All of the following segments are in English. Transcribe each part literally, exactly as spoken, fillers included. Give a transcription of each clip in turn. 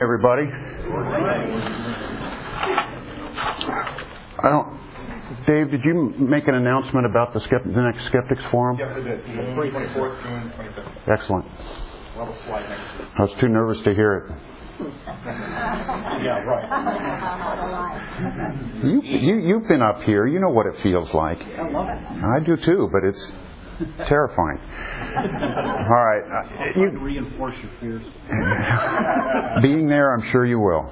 Everybody. I don't. Dave, did you make an announcement about the, skept- the next Skeptics Forum? Yes, I did. June twenty-fourth, June twenty-fifth. Excellent. We'll have a slide next week. I was too nervous to hear it. Yeah, right. You, you, you've been up here. You know what it feels like. I love it. I do too, but it's terrifying. All right. Uh, you reinforce your fears. Being there, I'm sure you will.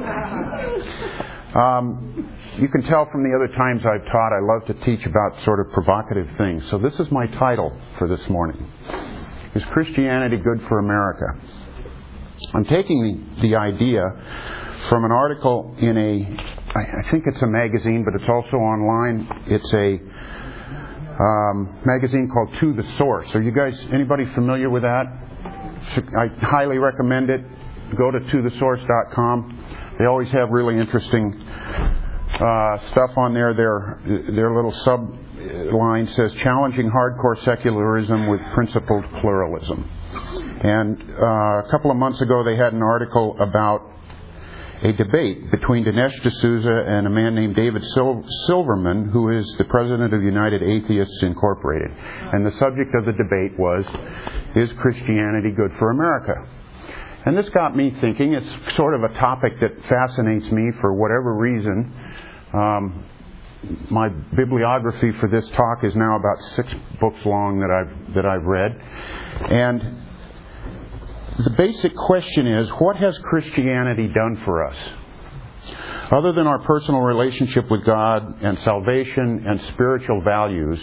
Um, you can tell from the other times I've taught, I love to teach about sort of provocative things. So this is my title for this morning. Is Christianity Good for America? I'm taking the, the idea from an article in a, I, I think it's a magazine, but it's also online. It's a um, magazine called To the Source. Are you guys, anybody familiar with that? I highly recommend it. Go to to the source dot com. They always have really interesting uh, stuff on there. Their, their little sub-line says, challenging hardcore secularism with principled pluralism. And uh, a couple of months ago they had an article about a debate between Dinesh D'Souza and a man named David Sil- Silverman, who is the president of United Atheists Incorporated. And the subject of the debate was, is Christianity good for America? And this got me thinking. It's sort of a topic that fascinates me for whatever reason. Um, my bibliography for this talk is now about six books long that I've that I've read. And the basic question is, what has Christianity done for us? Other than our personal relationship with God and salvation and spiritual values,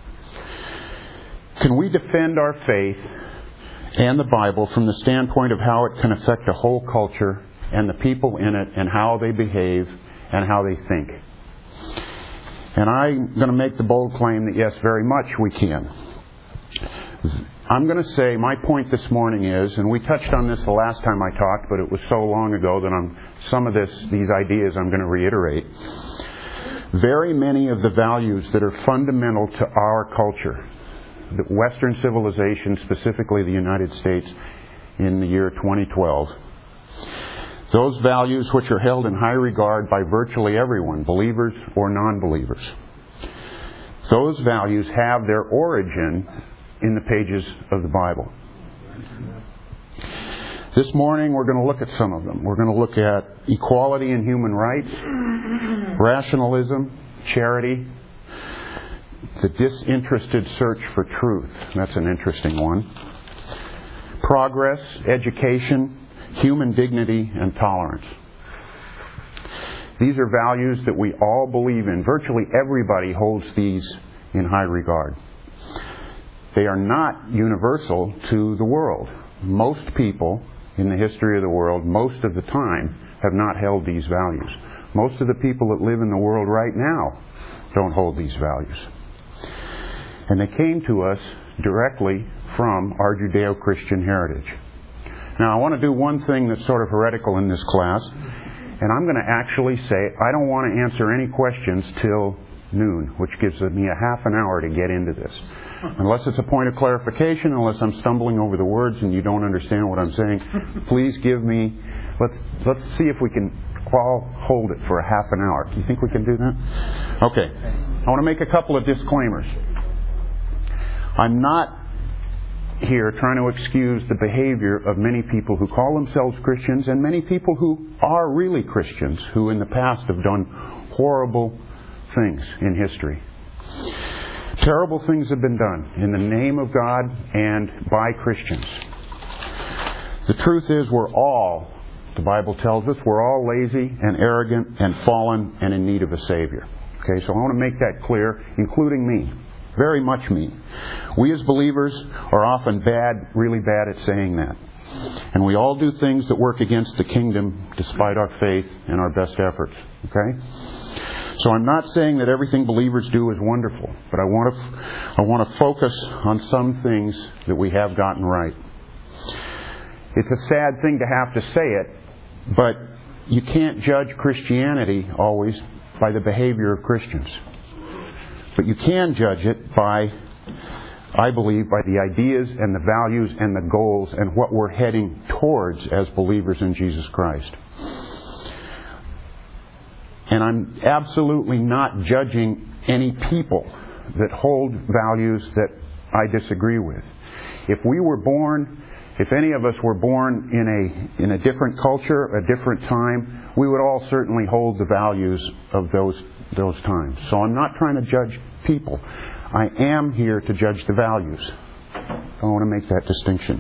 can we defend our faith and the Bible from the standpoint of how it can affect a whole culture and the people in it and how they behave and how they think? And I'm going to make the bold claim that yes, very much we can. I'm going to say my point this morning is, and we touched on this the last time I talked, but it was so long ago that I'm some of this these ideas I'm going to reiterate. Very many of the values that are fundamental to our culture, the Western civilization, specifically the United States, in the year twenty twelve, those values which are held in high regard by virtually everyone, believers or non-believers, those values have their origin in the pages of the Bible. This morning we're going to look at some of them. We're going to look at equality and human rights, rationalism, charity, the disinterested search for truth. That's an interesting one. Progress, education, human dignity, and tolerance. These are values that we all believe in. Virtually everybody holds these in high regard. They are not universal to the world. Most people in the history of the world, most of the time, have not held these values. Most of the people that live in the world right now don't hold these values. And they came to us directly from our Judeo-Christian heritage. Now, I want to do one thing that's sort of heretical in this class, and I'm going to actually say I don't want to answer any questions till noon, which gives me a half an hour to get into this. Unless it's a point of clarification, unless I'm stumbling over the words and you don't understand what I'm saying, please give me, let's let's see if we can all hold it for a half an hour. Do you think we can do that? Okay. I want to make a couple of disclaimers. I'm not here trying to excuse the behavior of many people who call themselves Christians and many people who are really Christians who in the past have done horrible things in history. Terrible things have been done in the name of God and by Christians. The truth is we're all, the Bible tells us, we're all lazy and arrogant and fallen and in need of a Savior. Okay, so I want to make that clear, including me. Very much me. We as believers are often bad, really bad at saying that. And we all do things that work against the kingdom despite our faith and our best efforts. Okay? So I'm not saying that everything believers do is wonderful, but I want to I want to focus on some things that we have gotten right. It's a sad thing to have to say it, but you can't judge Christianity always by the behavior of Christians. But you can judge it by I believe, by the ideas and the values and the goals and what we're heading towards as believers in Jesus Christ. And I'm absolutely not judging any people that hold values that I disagree with. If we were born, if any of us were born in a in a different culture, a different time, we would all certainly hold the values of those those times. So I'm not trying to judge people. I am here to judge the values. I want to make that distinction.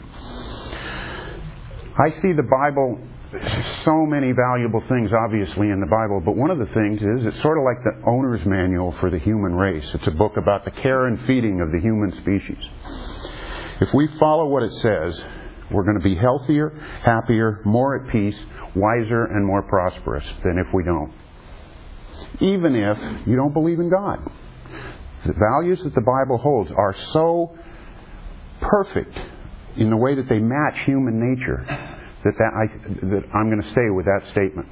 I see the Bible, so many valuable things obviously in the Bible, but one of the things is it's sort of like the owner's manual for the human race. It's a book about the care and feeding of the human species. If we follow what it says, we're going to be healthier, happier, more at peace, wiser, and more prosperous than if we don't. Even if you don't believe in God. The values that the Bible holds are so perfect in the way that they match human nature that, that, I, that I'm going to stay with that statement.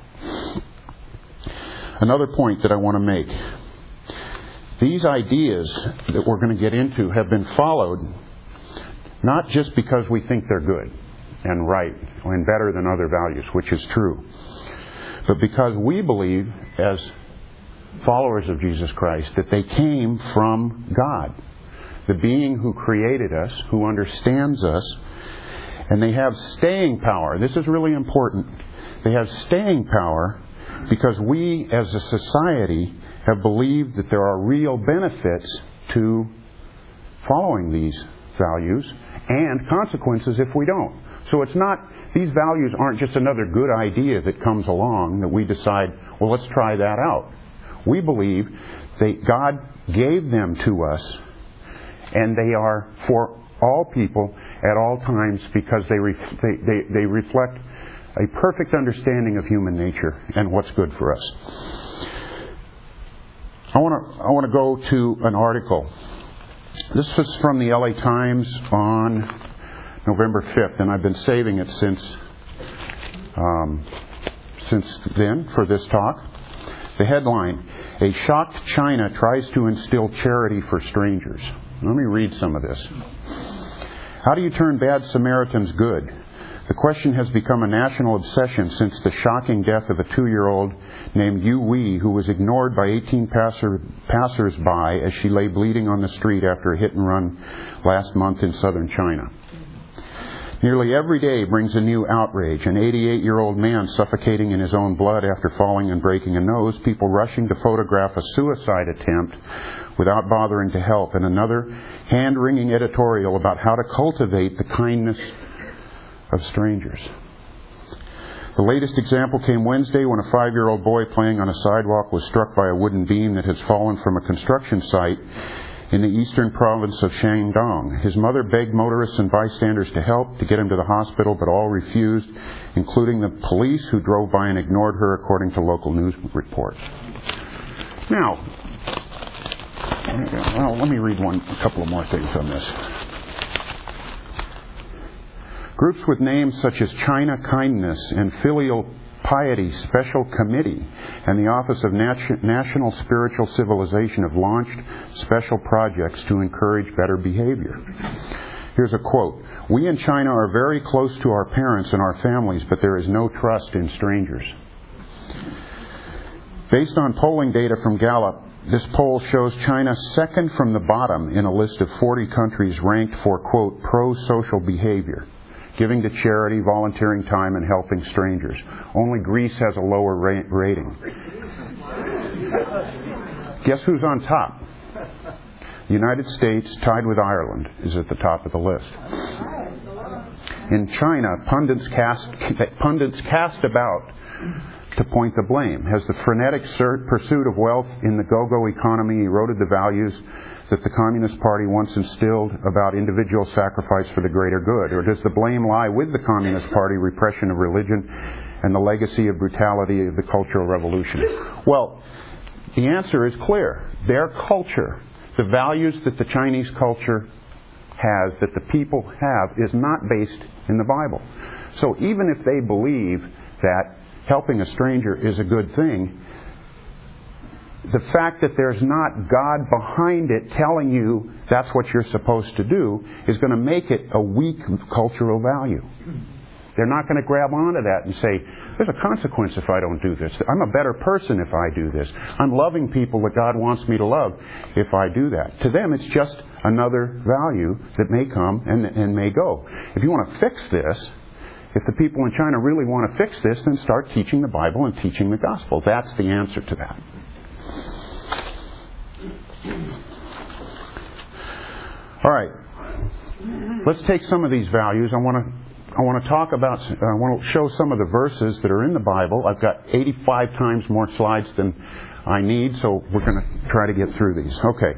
Another point that I want to make. These ideas that we're going to get into have been followed not just because we think they're good and right and better than other values, which is true, but because we believe as followers of Jesus Christ that they came from God, the being who created us, who understands us, and they have staying power. This is really important. They have staying power because we as a society have believed that there are real benefits to following these values and consequences if we don't. So it's not, these values aren't just another good idea that comes along that we decide, well, let's try that out. We believe that God gave them to us, and they are for all people at all times because they, ref- they, they, they reflect a perfect understanding of human nature and what's good for us. I want to I want to go to an article. This was from the L A Times on November fifth, and I've been saving it since um, since then for this talk. The headline, "A shocked China tries to instill charity for strangers." Let me read some of this. How do you turn bad Samaritans good? The question has become a national obsession since the shocking death of a two-year-old named Yu Wei, who was ignored by eighteen passer, passers-by as she lay bleeding on the street after a hit-and-run last month in southern China. Nearly every day brings a new outrage. An eighty-eight-year-old man suffocating in his own blood after falling and breaking a nose, people rushing to photograph a suicide attempt without bothering to help, and another hand-wringing editorial about how to cultivate the kindness of strangers. The latest example came Wednesday when a five-year-old boy playing on a sidewalk was struck by a wooden beam that has fallen from a construction site in the eastern province of Shandong. His mother begged motorists and bystanders to help, to get him to the hospital, but all refused, including the police who drove by and ignored her, according to local news reports. Now, well, let me read one, a couple of more things on this. Groups with names such as China Kindness and Filial Piety Special Committee and the Office of Nat- National Spiritual Civilization have launched special projects to encourage better behavior. Here's a quote. "We in China are very close to our parents and our families, but there is no trust in strangers." Based on polling data from Gallup, this poll shows China second from the bottom in a list of forty countries ranked for, quote, pro-social behavior, giving to charity, volunteering time, and helping strangers. Only Greece has a lower ra- rating. Guess who's on top? The United States, tied with Ireland, is at the top of the list. In China, pundits cast, pundits cast about to point the blame. Has the frenetic pursuit of wealth in the go-go economy eroded the values that the Communist Party once instilled about individual sacrifice for the greater good? Or does the blame lie with the Communist Party repression of religion and the legacy of brutality of the Cultural Revolution? Well, the answer is clear. Their culture, the values that the Chinese culture has, that the people have, is not based in the Bible. So even if they believe that helping a stranger is a good thing, the fact that there's not God behind it telling you that's what you're supposed to do is going to make it a weak cultural value. They're not going to grab onto that and say, there's a consequence if I don't do this. I'm a better person if I do this. I'm loving people that God wants me to love if I do that. To them, it's just another value that may come and, and may go. If you want to fix this, if the people in China really want to fix this, then start teaching the Bible and teaching the gospel. That's the answer to that. All right. Let's take some of these values. I want to I want to talk about, I want to show some of the verses that are in the Bible. I've got eighty-five times more slides than I need, so we're going to try to get through these. Okay.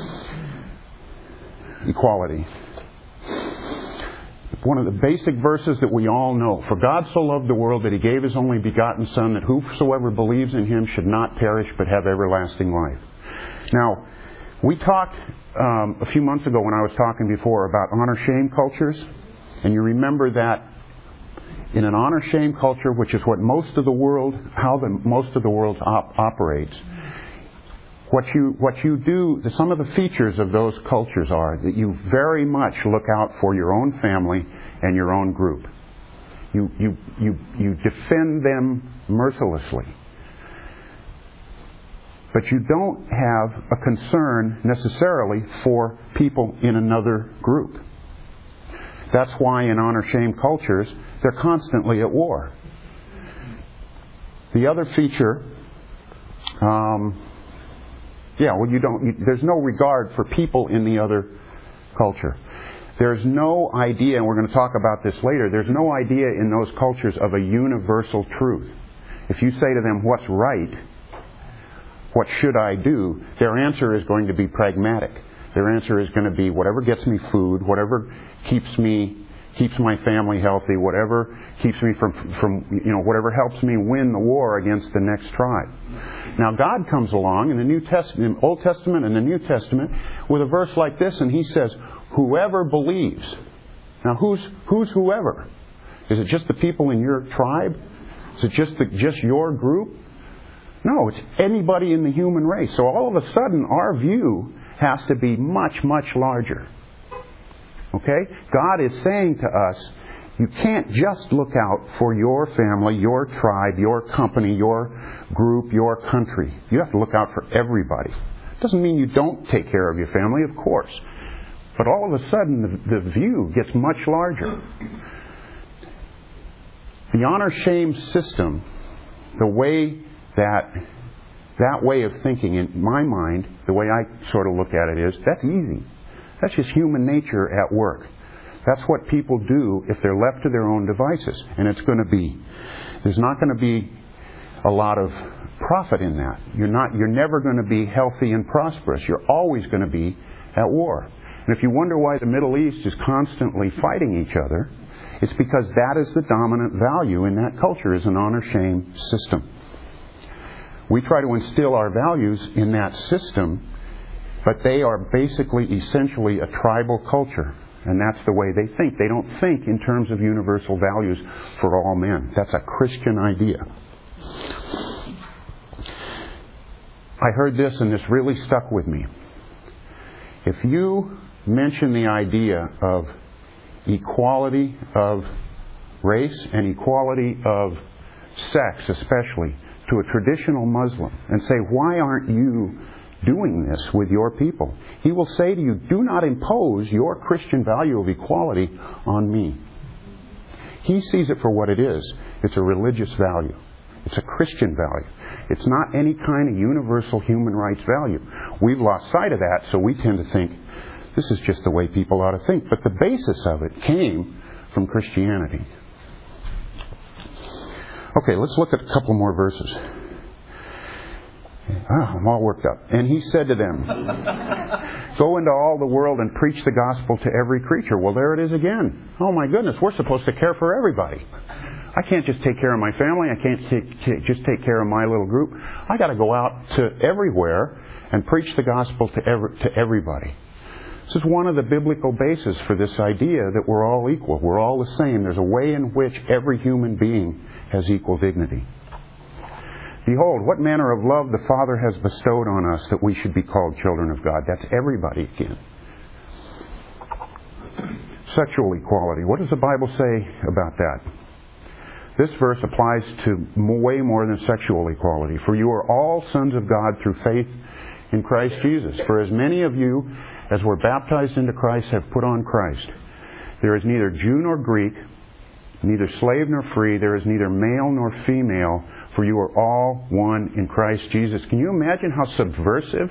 Equality. One of the basic verses that we all know. For God so loved the world that He gave His only begotten Son, that whosoever believes in Him should not perish but have everlasting life. Now, we talked um, a few months ago when I was talking before about honor-shame cultures. And you remember that in an honor-shame culture, which is what most of the world, how the most of the world op- operates, what you what you do, the, some of the features of those cultures are that you very much look out for your own family and your own group. You you you you defend them mercilessly. But you don't have a concern necessarily for people in another group. That's why in honor-shame cultures, they're constantly at war. The other feature, um, yeah, well, you don't. You, there's no regard for people in the other culture. There's no idea, and we're going to talk about this later. There's no idea in those cultures of a universal truth. If you say to them, "What's right? What should I do?" their answer is going to be pragmatic. Their answer is going to be whatever gets me food, whatever keeps me, keeps my family healthy, whatever keeps me from, from, you know, whatever helps me win the war against the next tribe. Now God comes along in the New Testament, Old Testament and the New Testament, with a verse like this, and He says, "Whoever believes." Now who's who's whoever? Is it just the people in your tribe? Is it just the, just your group? No, it's anybody in the human race. So all of a sudden, our view has to be much, much larger. Okay? God is saying to us, you can't just look out for your family, your tribe, your company, your group, your country. You have to look out for everybody. Doesn't mean you don't take care of your family, of course. But all of a sudden, the, the view gets much larger. The honor-shame system, the way that that way of thinking, in my mind, the way I sort of look at it is, that's easy. That's just human nature at work. That's what people do if they're left to their own devices. And it's going to be, there's not going to be a lot of profit in that. You're not, you're never going to be healthy and prosperous. You're always going to be at war. And if you wonder why the Middle East is constantly fighting each other, it's because that is the dominant value in that culture, is an honor-shame system. We try to instill our values in that system, but they are basically, essentially, a tribal culture. And that's the way they think. They don't think in terms of universal values for all men. That's a Christian idea. I heard this, and this really stuck with me. If you mention the idea of equality of race and equality of sex, especially, to a traditional Muslim, and say, why aren't you doing this with your people? He will say to you, do not impose your Christian value of equality on me. He sees it for what it is. It's a religious value. It's a Christian value. It's not any kind of universal human rights value. We've lost sight of that, so we tend to think this is just the way people ought to think. But the basis of it came from Christianity. Okay, let's look at a couple more verses. Oh, I'm all worked up. And He said to them, go into all the world and preach the gospel to every creature. Well, there it is again. Oh my goodness, we're supposed to care for everybody. I can't just take care of my family. I can't take, take, just take care of my little group. I got to go out to everywhere and preach the gospel to every, to everybody. This is one of the biblical bases for this idea that we're all equal. We're all the same. There's a way in which every human being has equal dignity. Behold, what manner of love the Father has bestowed on us that we should be called children of God. That's everybody again. Sexual equality. What does the Bible say about that? This verse applies to way more than sexual equality. For you are all sons of God through faith in Christ Jesus. For as many of you as were baptized into Christ have put on Christ. There is neither Jew nor Greek, neither slave nor free. There is neither male nor female. For you are all one in Christ Jesus. Can you imagine how subversive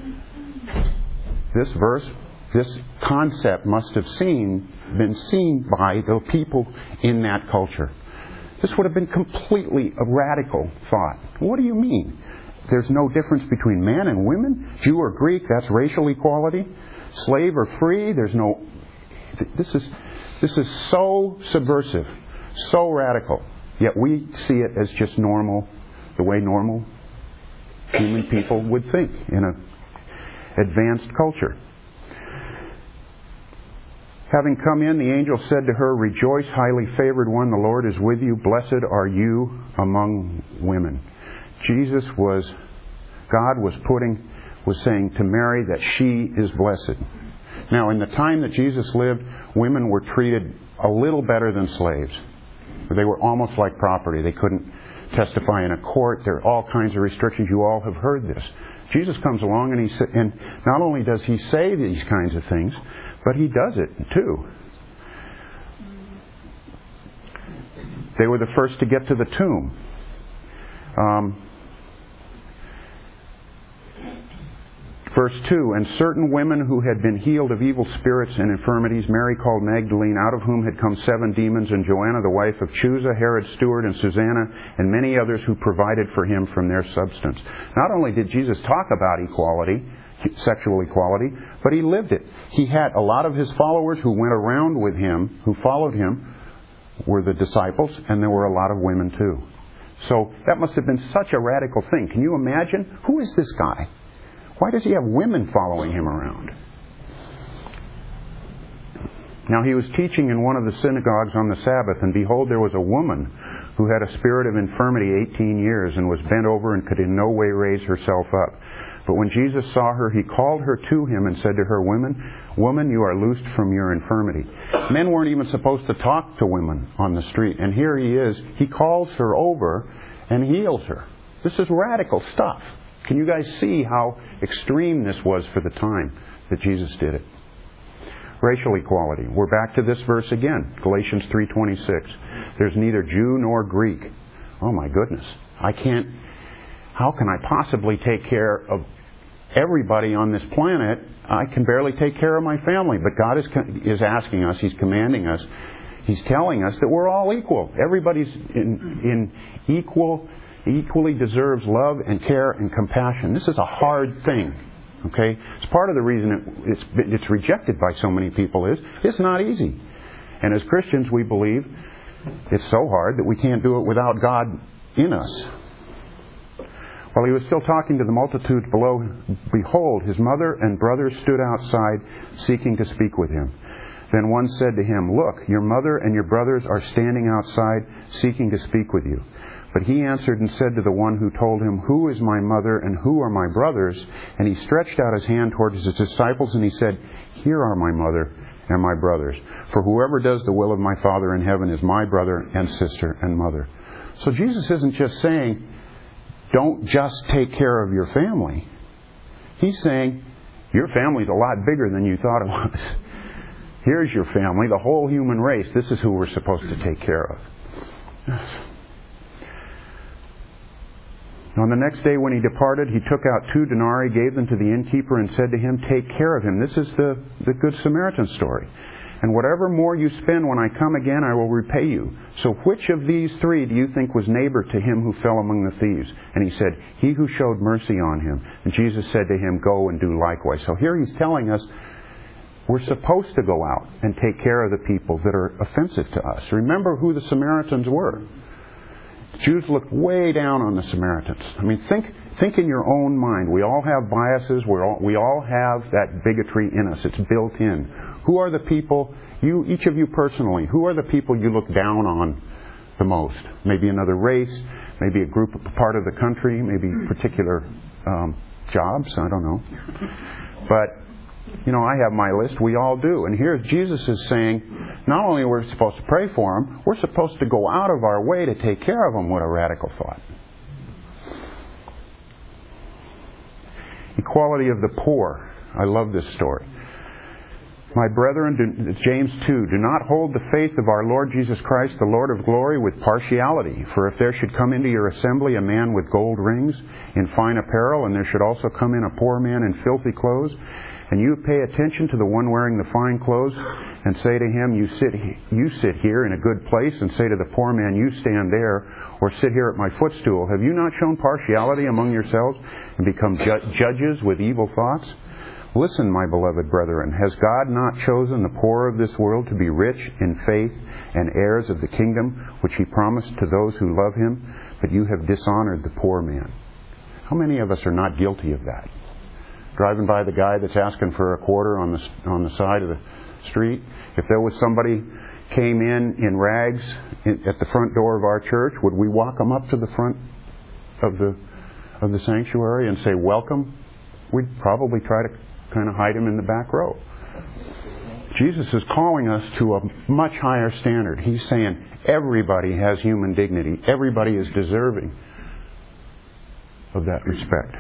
this verse, this concept must have seen, been seen by the people in that culture? This would have been completely a radical thought. What do you mean? There's no difference between man and women? Jew or Greek, that's racial equality? Slave or free, there's no... This is, this is so subversive, so radical. Yet we see it as just normal, the way normal human people would think in an advanced culture. Having come in, the angel said to her, Rejoice, highly favored one, the Lord is with you. Blessed are you among women. Jesus was, God was putting, was saying to Mary that she is blessed. Now, in the time that Jesus lived, women were treated a little better than slaves. They were almost like property. They couldn't testify in a court. There are all kinds of restrictions. You all have heard this. Jesus comes along and he sa- and not only does he say these kinds of things, but he does it too. They were the first to get to the tomb. Um, Verse two, and certain women who had been healed of evil spirits and infirmities, Mary called Magdalene, out of whom had come seven demons, and Joanna the wife of Chuza, Herod's steward, and Susanna, and many others who provided for him from their substance. Not only did Jesus talk about equality, sexual equality, but he lived it. He had a lot of his followers who went around with him, who followed him, were the disciples, and there were a lot of women too. So that must have been such a radical thing. Can you imagine? Who is this guy? Why does he have women following him around? Now he was teaching in one of the synagogues on the Sabbath, and behold, there was a woman who had a spirit of infirmity eighteen years, and was bent over and could in no way raise herself up. But when Jesus saw her, he called her to him and said to her, Woman, woman, you are loosed from your infirmity. Men weren't even supposed to talk to women on the street, and here he is. He calls her over and heals her. This is radical stuff. Can you guys see how extreme this was for the time that Jesus did it? Racial equality. We're back to this verse again, Galatians three twenty-six. There's neither Jew nor Greek. Oh my goodness. I can't... How can I possibly take care of everybody on this planet? I can barely take care of my family. But God is is asking us, He's commanding us, He's telling us that we're all equal. Everybody's in, in equal... equally deserves love and care and compassion. This is a hard thing. Okay? It's part of the reason it, it's it's rejected by so many people is it's not easy. And as Christians, we believe it's so hard that we can't do it without God in us. While he was still talking to the multitudes below, behold, his mother and brothers stood outside seeking to speak with him. Then one said to him, Look, your mother and your brothers are standing outside seeking to speak with you. But he answered and said to the one who told him, Who is my mother and who are my brothers? And he stretched out his hand towards his disciples and he said, Here are my mother and my brothers. For whoever does the will of my Father in heaven is my brother and sister and mother. So Jesus isn't just saying, don't just take care of your family. He's saying, your family's a lot bigger than you thought it was. Here's your family, the whole human race. This is who we're supposed to take care of. On the next day when he departed, he took out two denarii, gave them to the innkeeper, and said to him, Take care of him. This is the, the Good Samaritan story. And whatever more you spend when I come again, I will repay you. So which of these three do you think was neighbor to him who fell among the thieves? And he said, He who showed mercy on him. And Jesus said to him, Go and do likewise. So here he's telling us we're supposed to go out and take care of the people that are offensive to us. Remember who the Samaritans were. Jews looked way down on the Samaritans. I mean, think think in your own mind. We all have biases. We all, we all have that bigotry in us. It's built in. Who are the people, you, each of you personally, who are the people you look down on the most. Maybe another race, maybe a group, a part of the country, maybe particular um, jobs, I don't know. But, you know, I have my list, we all do. And here Jesus is saying, not only are we supposed to pray for them, we're supposed to go out of our way to take care of them. What a radical thought. Equality of the poor. I love this story. My brethren, do, James two, do not hold the faith of our Lord Jesus Christ, the Lord of glory, with partiality. For if there should come into your assembly a man with gold rings in fine apparel, and there should also come in a poor man in filthy clothes, and you pay attention to the one wearing the fine clothes, and say to him, you sit, you sit here in a good place, and say to the poor man, you stand there, or sit here at my footstool. Have you not shown partiality among yourselves, and become ju- judges with evil thoughts? Listen, my beloved brethren, has God not chosen the poor of this world to be rich in faith and heirs of the kingdom which He promised to those who love Him? But you have dishonored the poor man. How many of us are not guilty of that? Driving by the guy that's asking for a quarter on the on the side of the street. If there was somebody came in in rags in, at the front door of our church, would we walk them up to the front of the of the sanctuary and say welcome? We'd probably try to kind of hide him in the back row. Jesus is calling us to a much higher standard. He's saying everybody has human dignity. Everybody is deserving of that respect.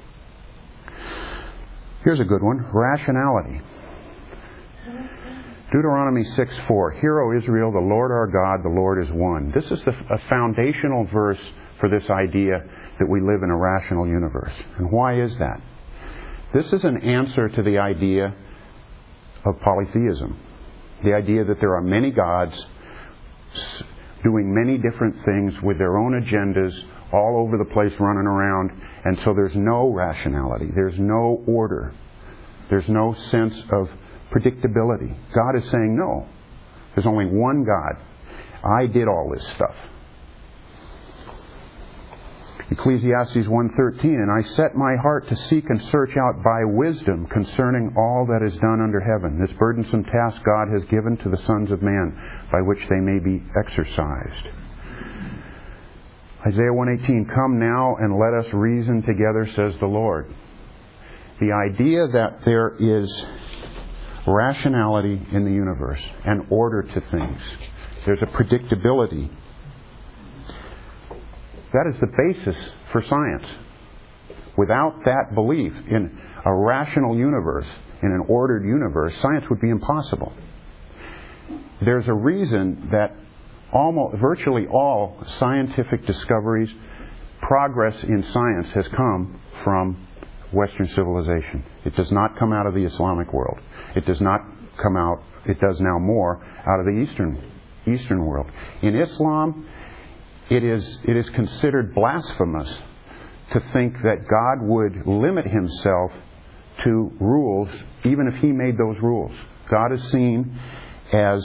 Here's a good one. Rationality. Deuteronomy six four. Hear, O Israel, the Lord our God, the Lord is one. This is the, a foundational verse for this idea that we live in a rational universe. And why is that? This is an answer to the idea of polytheism. The idea that there are many gods doing many different things with their own agendas all over the place running around, and so there's no rationality. There's no order. There's no sense of predictability. God is saying, no, there's only one God. I did all this stuff. Ecclesiastes one thirteen, and I set my heart to seek and search out by wisdom concerning all that is done under heaven. This burdensome task God has given to the sons of man, by which they may be exercised. Isaiah one eighteen, come now and let us reason together, says the Lord. The idea that there is rationality in the universe and order to things. There's a predictability. That is the basis for science. Without that belief in a rational universe, in an ordered universe, science would be impossible. There's a reason that almost, virtually all scientific discoveries, progress in science has come from Western civilization. It does not come out of the Islamic world. It does not come out, it does now more, out of the Eastern Eastern world. In Islam, it is it is considered blasphemous to think that God would limit Himself to rules, even if He made those rules. God is seen as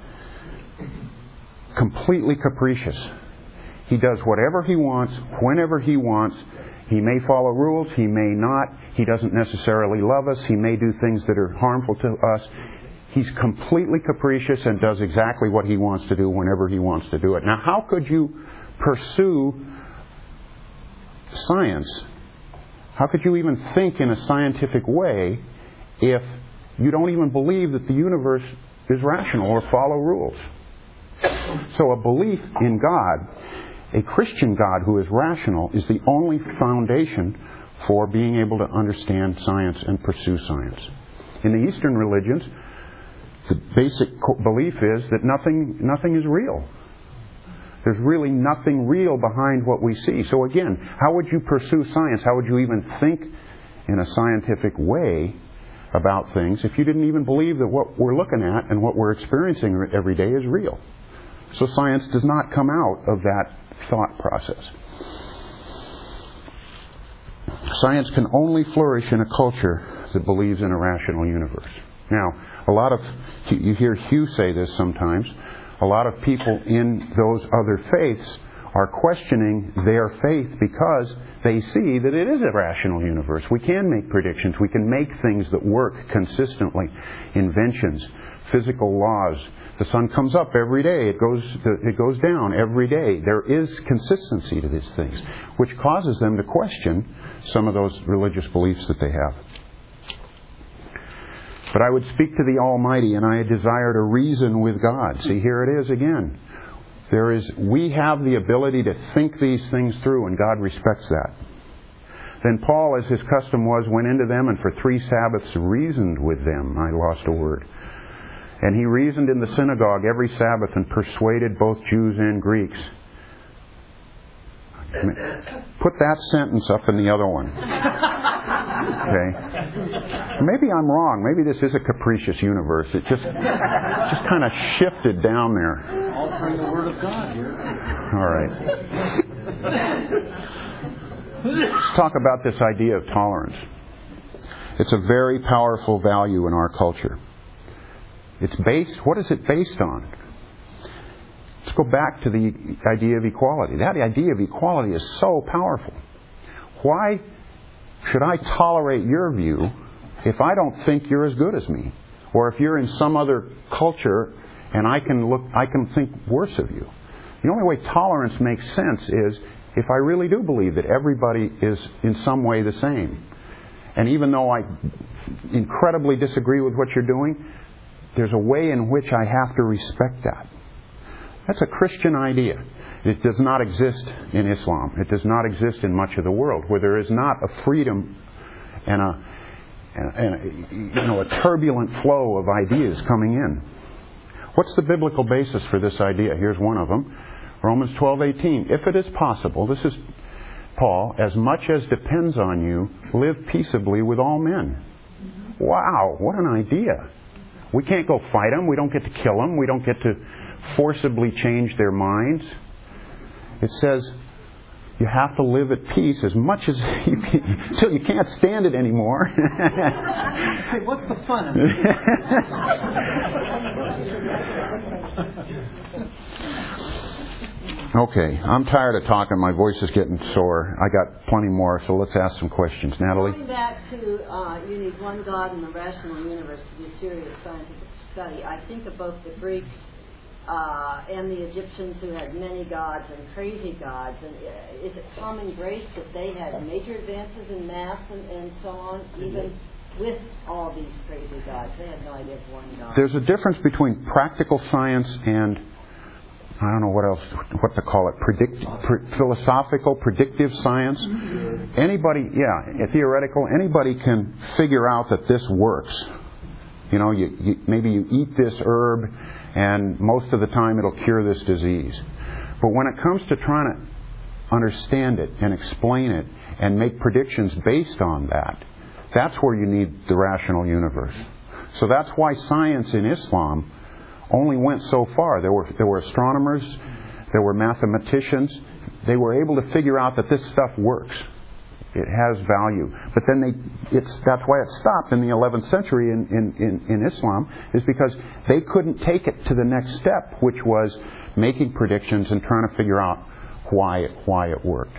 completely capricious. He does whatever He wants, whenever He wants. He may follow rules, He may not. He doesn't necessarily love us. He may do things that are harmful to us. He's completely capricious and does exactly what He wants to do whenever He wants to do it. Now, how could you pursue science? How could you even think in a scientific way if you don't even believe that the universe is rational or follow rules? So a belief in God, a Christian God who is rational, is the only foundation for being able to understand science and pursue science. In the Eastern religions, the basic belief is that nothing, nothing is real. There's really nothing real behind what we see. So again, how would you pursue science? How would you even think in a scientific way about things if you didn't even believe that what we're looking at and what we're experiencing every day is real? So science does not come out of that thought process. Science can only flourish in a culture that believes in a rational universe. Now, a lot of, you hear Hugh say this sometimes, a lot of people in those other faiths are questioning their faith because they see that it is a rational universe. We can make predictions. We can make things that work consistently. Inventions, physical laws. The sun comes up every day. It goes it goes down every day. There is consistency to these things, which causes them to question some of those religious beliefs that they have. But I would speak to the Almighty, and I desire to reason with God. See, here it is again. There is, we have the ability to think these things through, and God respects that. Then Paul, as his custom was, went into them and for three Sabbaths reasoned with them. I lost a word. And he reasoned in the synagogue every Sabbath and persuaded both Jews and Greeks. Put that sentence up in the other one. Okay. Maybe I'm wrong. Maybe this is a capricious universe. It just just kind of shifted down there. All from the Word of God here. All right. Let's talk about this idea of tolerance. It's a very powerful value in our culture. It's based, what is it based on? Let's go back to the idea of equality. That idea of equality is so powerful. Why should I tolerate your view if I don't think you're as good as me? Or if you're in some other culture and I can look, I can think worse of you. The only way tolerance makes sense is if I really do believe that everybody is in some way the same. And even though I incredibly disagree with what you're doing, there's a way in which I have to respect that. That's a Christian idea. It does not exist in Islam. It does not exist in much of the world, where there is not a freedom and a, and a, and a you know, a turbulent flow of ideas coming in. What's the biblical basis for this idea? Here's one of them. Romans twelve eighteen. If it is possible, this is Paul, as much as depends on you, live peaceably with all men. Wow, what an idea. We can't go fight them. We don't get to kill them. We don't get to forcibly change their minds. It says you have to live at peace as much as you can, until you can't stand it anymore. Say, what's the fun of it? Okay, I'm tired of talking. My voice is getting sore. I got plenty more, so let's ask some questions. Natalie? Going back to uh, you need one God in the rational universe to do serious scientific study, I think of both the Greeks uh, and the Egyptians who had many gods and crazy gods. And uh, is it common grace that they had major advances in math and, and so on, even with all these crazy gods? They had no idea of one God. There's a difference between practical science and, I don't know what else, what to call it, predict, pre, philosophical, predictive science. Anybody, yeah, theoretical, anybody can figure out that this works. You know, you, you, maybe you eat this herb and most of the time it'll cure this disease. But when it comes to trying to understand it and explain it and make predictions based on that, that's where you need the rational universe. So that's why science in Islam only went so far. There were there were astronomers, there were mathematicians. They were able to figure out that this stuff works. It has value. But then they it's that's why it stopped in the eleventh century in, in, in, in Islam, is because they couldn't take it to the next step, which was making predictions and trying to figure out why it why it worked.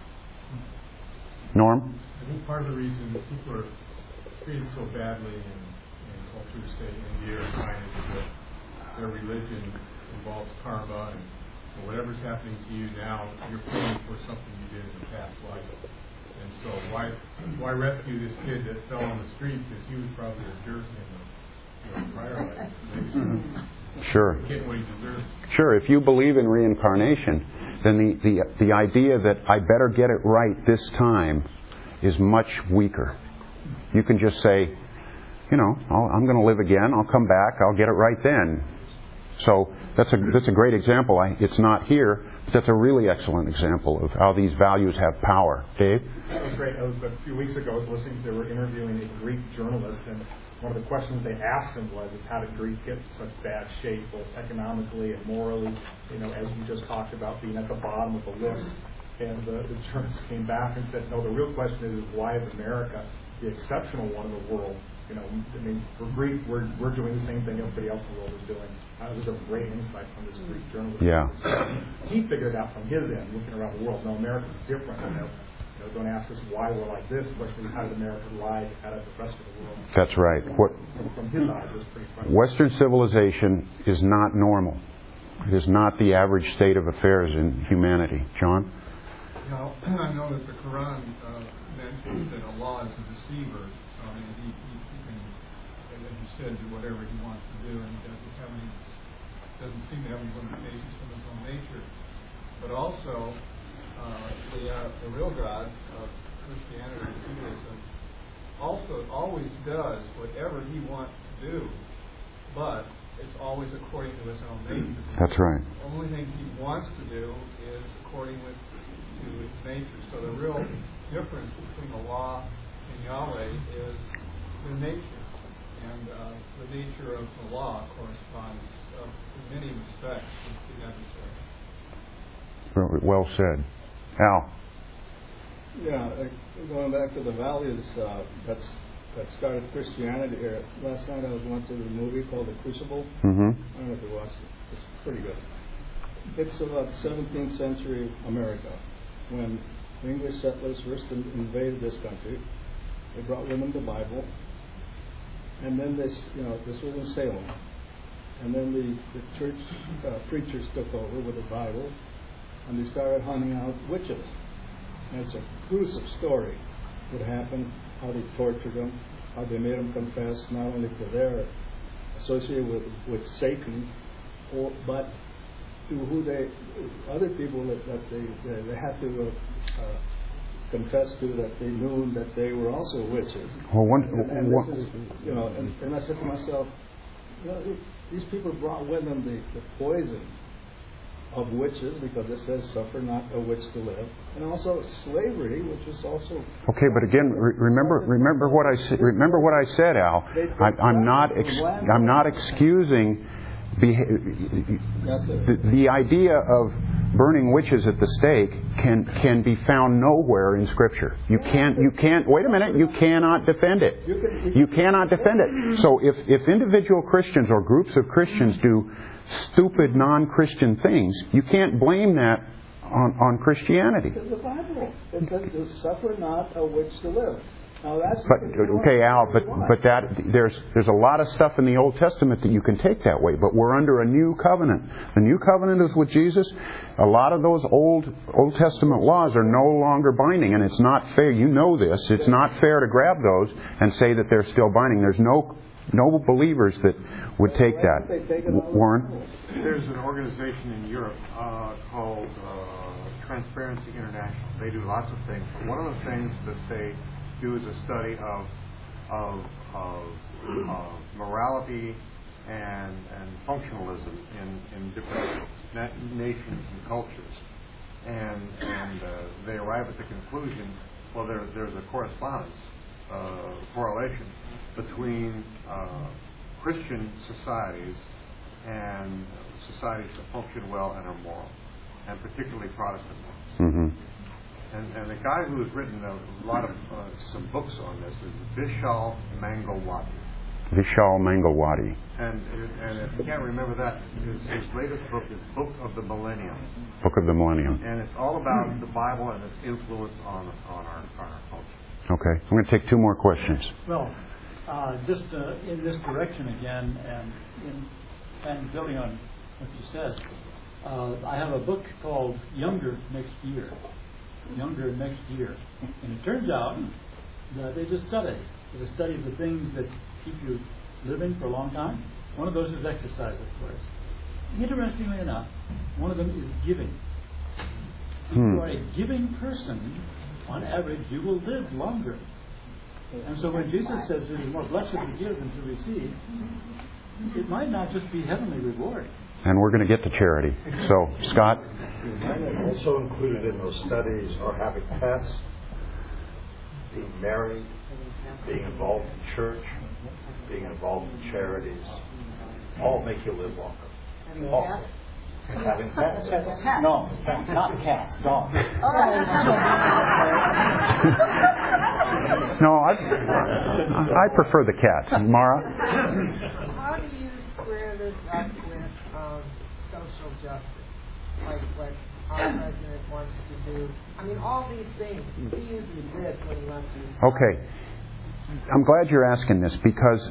Norm? I think part of the reason that people are treated so badly in, in cultures, say India or China, is that their religion involves karma, and whatever's happening to you now, you're paying for something you did in the past life. And so why why rescue this kid that fell on the street, because he was probably a jerk in the, you know, prior life. Maybe Sure. getting what he deserves. Sure. If you believe in reincarnation, then the, the the idea that I better get it right this time is much weaker. You can just say, you know, I'll, I'm going to live again. I'll come back. I'll get it right then. So that's a that's a great example. I, it's not here, but that's a really excellent example of how these values have power. Dave? That was great. I was, a few weeks ago, I was listening to, they were interviewing a Greek journalist, and one of the questions they asked him was, is how did Greece get in such bad shape, both economically and morally, you know, as you just talked about, being at the bottom of the list. And the, the journalist came back and said, no, the real question is, is why is America the exceptional one in the world? You know, I mean, for Greek, we're we're doing the same thing everybody else in the world is doing. Uh, it was a great insight from this Greek journalist. Yeah. He figured it out from his end, looking around the world. No, America's different. You know, You know, don't ask us why we're like this. The question is, how did America rise out of the rest of the world? That's right. What, From, from his eyes, it's pretty funny. Western civilization is not normal. It is not the average state of affairs in humanity. John? Now, I know that the Quran uh, mentions that Allah is a deceiver. I mean, he, he, he can, as you said, do whatever he wants to do, and he doesn't have any, doesn't seem to have any limitations from his own nature. But also, uh, the uh, the real God of Christianity and Judaism also always does whatever he wants to do, but it's always according to his own nature. That's right. The only thing he wants to do is according with to its nature. So the real difference between the law and Yahweh is the nature. And uh, the nature of the law corresponds uh, in many respects to the adversary. Well said. Al? Yeah, uh, going back to the values uh, that's that started Christianity here. Last night I was watching a movie called The Crucible. Mm-hmm. I don't know if you watched it. It's pretty good. It's about seventeenth century America, when the English settlers first invaded this country. They brought with them the Bible, and then this, you know, this was in Salem, and then the, the church uh, preachers took over with the Bible, and they started hunting out witches. And it's a gruesome story. What happened, how they tortured them, how they made them confess not only to their associated with, with Satan, or, but to who they, other people that, that they, they, they had to uh, uh, confess to, that they knew that they were also witches. Well, one, and, and one, this is, you know, and, and I said to myself, you know, these people brought with them the, the poison of witches, because it says, "Suffer not a witch to live," and also slavery, which is also. Okay, but again, re- remember, remember what I said. Remember what I said, Al. I, I'm not, ex- I'm not excusing beha- the, the idea of burning witches at the stake can can be found nowhere in Scripture. You can't. You can't. Wait a minute. You cannot defend it. You cannot defend it. So if if individual Christians or groups of Christians do stupid non-Christian things, you can't blame that on, on Christianity. It says the Bible. It says, "Suffer not a witch to live." Now that's but okay, Al. But but that there's there's a lot of stuff in the Old Testament that you can take that way. But we're under a new covenant. The new covenant is with Jesus. A lot of those old Old Testament laws are no longer binding, and it's not fair. You know this. It's not fair to grab those and say that they're still binding. There's no no believers that would take that. Warren? There's an organization in Europe uh, called uh, Transparency International. They do lots of things. But one of the things that they do is a study of of, of uh, morality and and functionalism in, in different na- nations and cultures. And and uh, they arrive at the conclusion, well, there, there's a correspondence, uh, correlation between uh, Christian societies and societies that function well and are moral, and particularly Protestant ones. Mm-hmm. And, and the guy who has written a lot of uh, some books on this is Vishal Mangalwadi. Vishal Mangalwadi. And and if you can't remember that, his, his latest book is Book of the Millennium. Book of the Millennium. And it's all about the Bible and its influence on on our on our culture. Okay, I'm going to take two more questions. Well, uh, just uh, in this direction again, and in and building on what you said, uh, I have a book called Younger Next Year. Younger Next Year. And it turns out that they just study. They study the things that keep you living for a long time. One of those is exercise, of course. Interestingly enough, one of them is giving. If Hmm. you are a giving person, on average, you will live longer. And so when Jesus says it is more blessed to give than to receive, it might not just be heavenly reward. And we're going to get to charity. So, Scott? Also included in those studies are having pets, being married, being involved in church, being involved in charities. All make you live longer. All. And having pets. No, not cats, dogs. No, I, I prefer the cats. Mara? How do you square this up with um, social justice? Like what our president wants to do. I mean, all these things. He uses this when he wants to. Okay. I'm glad you're asking this, because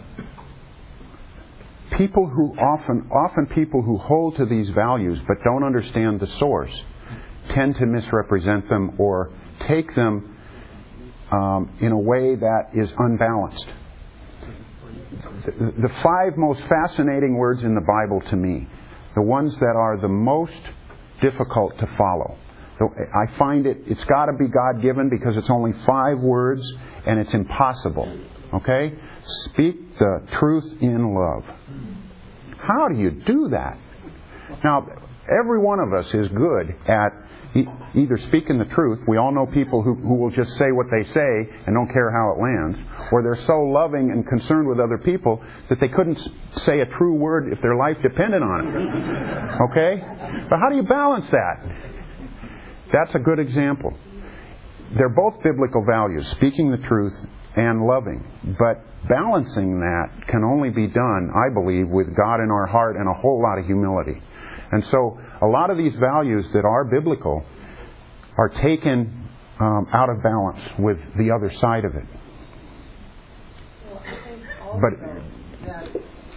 people who often, often people who hold to these values but don't understand the source tend to misrepresent them or take them um, in a way that is unbalanced. The, the five most fascinating words in the Bible to me, the ones that are the most difficult to follow. I find it, it's got to be God-given because it's only five words and it's impossible. Okay? Speak the truth in love. How do you do that? Now, every one of us is good at e- either speaking the truth. We all know people who, who will just say what they say and don't care how it lands. Or they're so loving and concerned with other people that they couldn't say a true word if their life depended on it. Okay? But how do you balance that? That's a good example. They're both biblical values, speaking the truth and loving. But balancing that can only be done, I believe, with God in our heart and a whole lot of humility. And so a lot of these values that are biblical are taken um, out of balance with the other side of it. Well, I think also but, that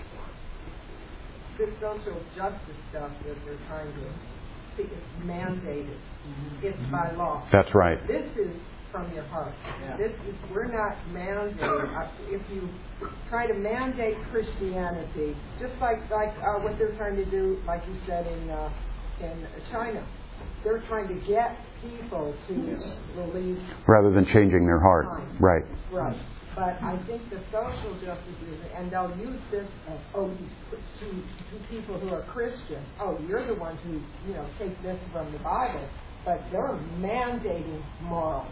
this social justice stuff that they're trying to see, it's mandated. It's by law. That's right. This is from your heart. Yeah. This is, we're not mandating. If you try to mandate Christianity, just like like uh, what they're trying to do, like you said in uh, in China, they're trying to get people to release rather than changing their heart. Time. Right. Right. But I think the social justice is, and they'll use this as, oh, to, to people who are Christian, oh, you're the ones who, you know, take this from the Bible, but they're mandating morals.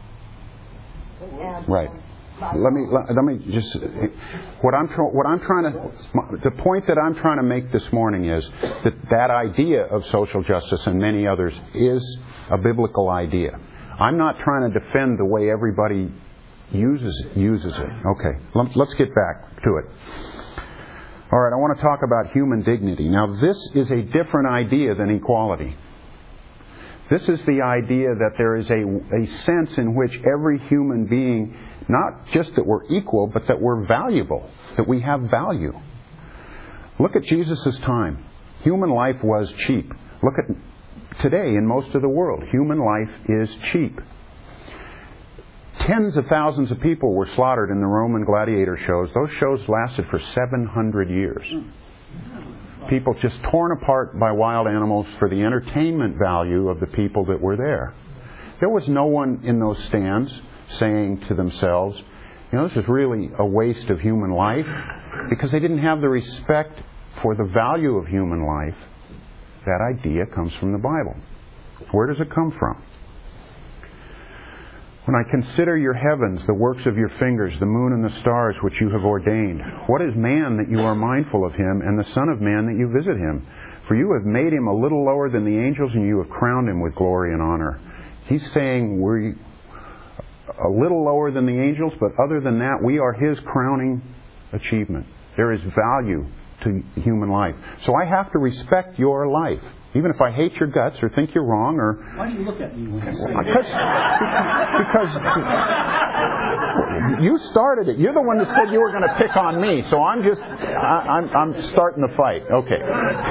And, right. Um, let me let, let me just what I'm tr- what I'm trying to the point that I'm trying to make this morning is that that idea of social justice and many others is a biblical idea. I'm not trying to defend the way everybody uses uses it. Okay, let's get back to it. All right, I want to talk about human dignity. Now, this is a different idea than equality. This is the idea that there is a, a sense in which every human being, not just that we're equal, but that we're valuable, that we have value. Look at Jesus' time. Human life was cheap. Look at today in most of the world. Human life is cheap. Tens of thousands of people were slaughtered in the Roman gladiator shows. Those shows lasted for seven hundred years. People just torn apart by wild animals for the entertainment value of the people that were there. There was no one in those stands saying to themselves, you know, this is really a waste of human life, because they didn't have the respect for the value of human life. That idea comes from the Bible. Where does it come from? When I consider your heavens, the works of your fingers, the moon and the stars which you have ordained, what is man that you are mindful of him, and the Son of Man that you visit him? For you have made him a little lower than the angels, and you have crowned him with glory and honor. He's saying we're a little lower than the angels, but other than that, we are his crowning achievement. There is value to human life. So I have to respect your life. Even if I hate your guts or think you're wrong, or why do you look at me when you say that? Because, because you started it. You're the one that said you were going to pick on me. So I'm just I, I'm I'm starting the fight. Okay.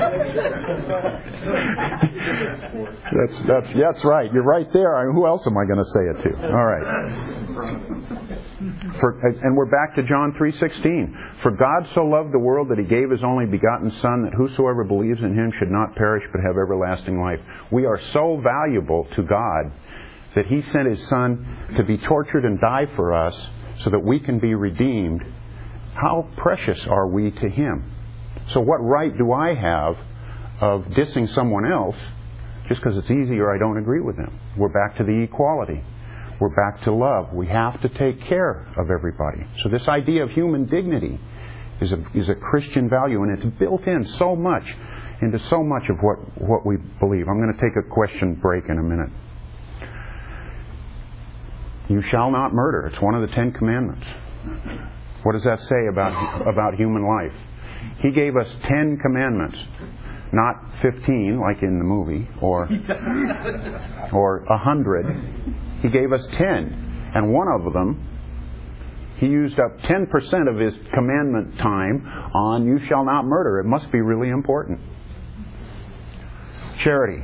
That's that's that's right. You're right there. I mean, who else am I going to say it to? All right. For, and we're back to John three sixteen. For God so loved the world that he gave his only begotten Son, that whosoever believes in him should not perish but have everlasting life. We are so valuable to God that he sent his Son to be tortured and die for us so that we can be redeemed. How precious are we to him? So what right do I have of dissing someone else just because it's easy or I don't agree with them? We're back to the equality. We're back to love. We have to take care of everybody. So this idea of human dignity is a, is a Christian value, and it's built in so much into so much of what, what we believe. I'm going to take a question break in a minute. You shall not murder. It's one of the Ten Commandments. What does that say about, about human life? He gave us ten commandments. not fifteen like in the movie, or or a hundred. He gave us ten. And one of them, he used up ten percent of his commandment time on you shall not murder. It must be really important. Charity.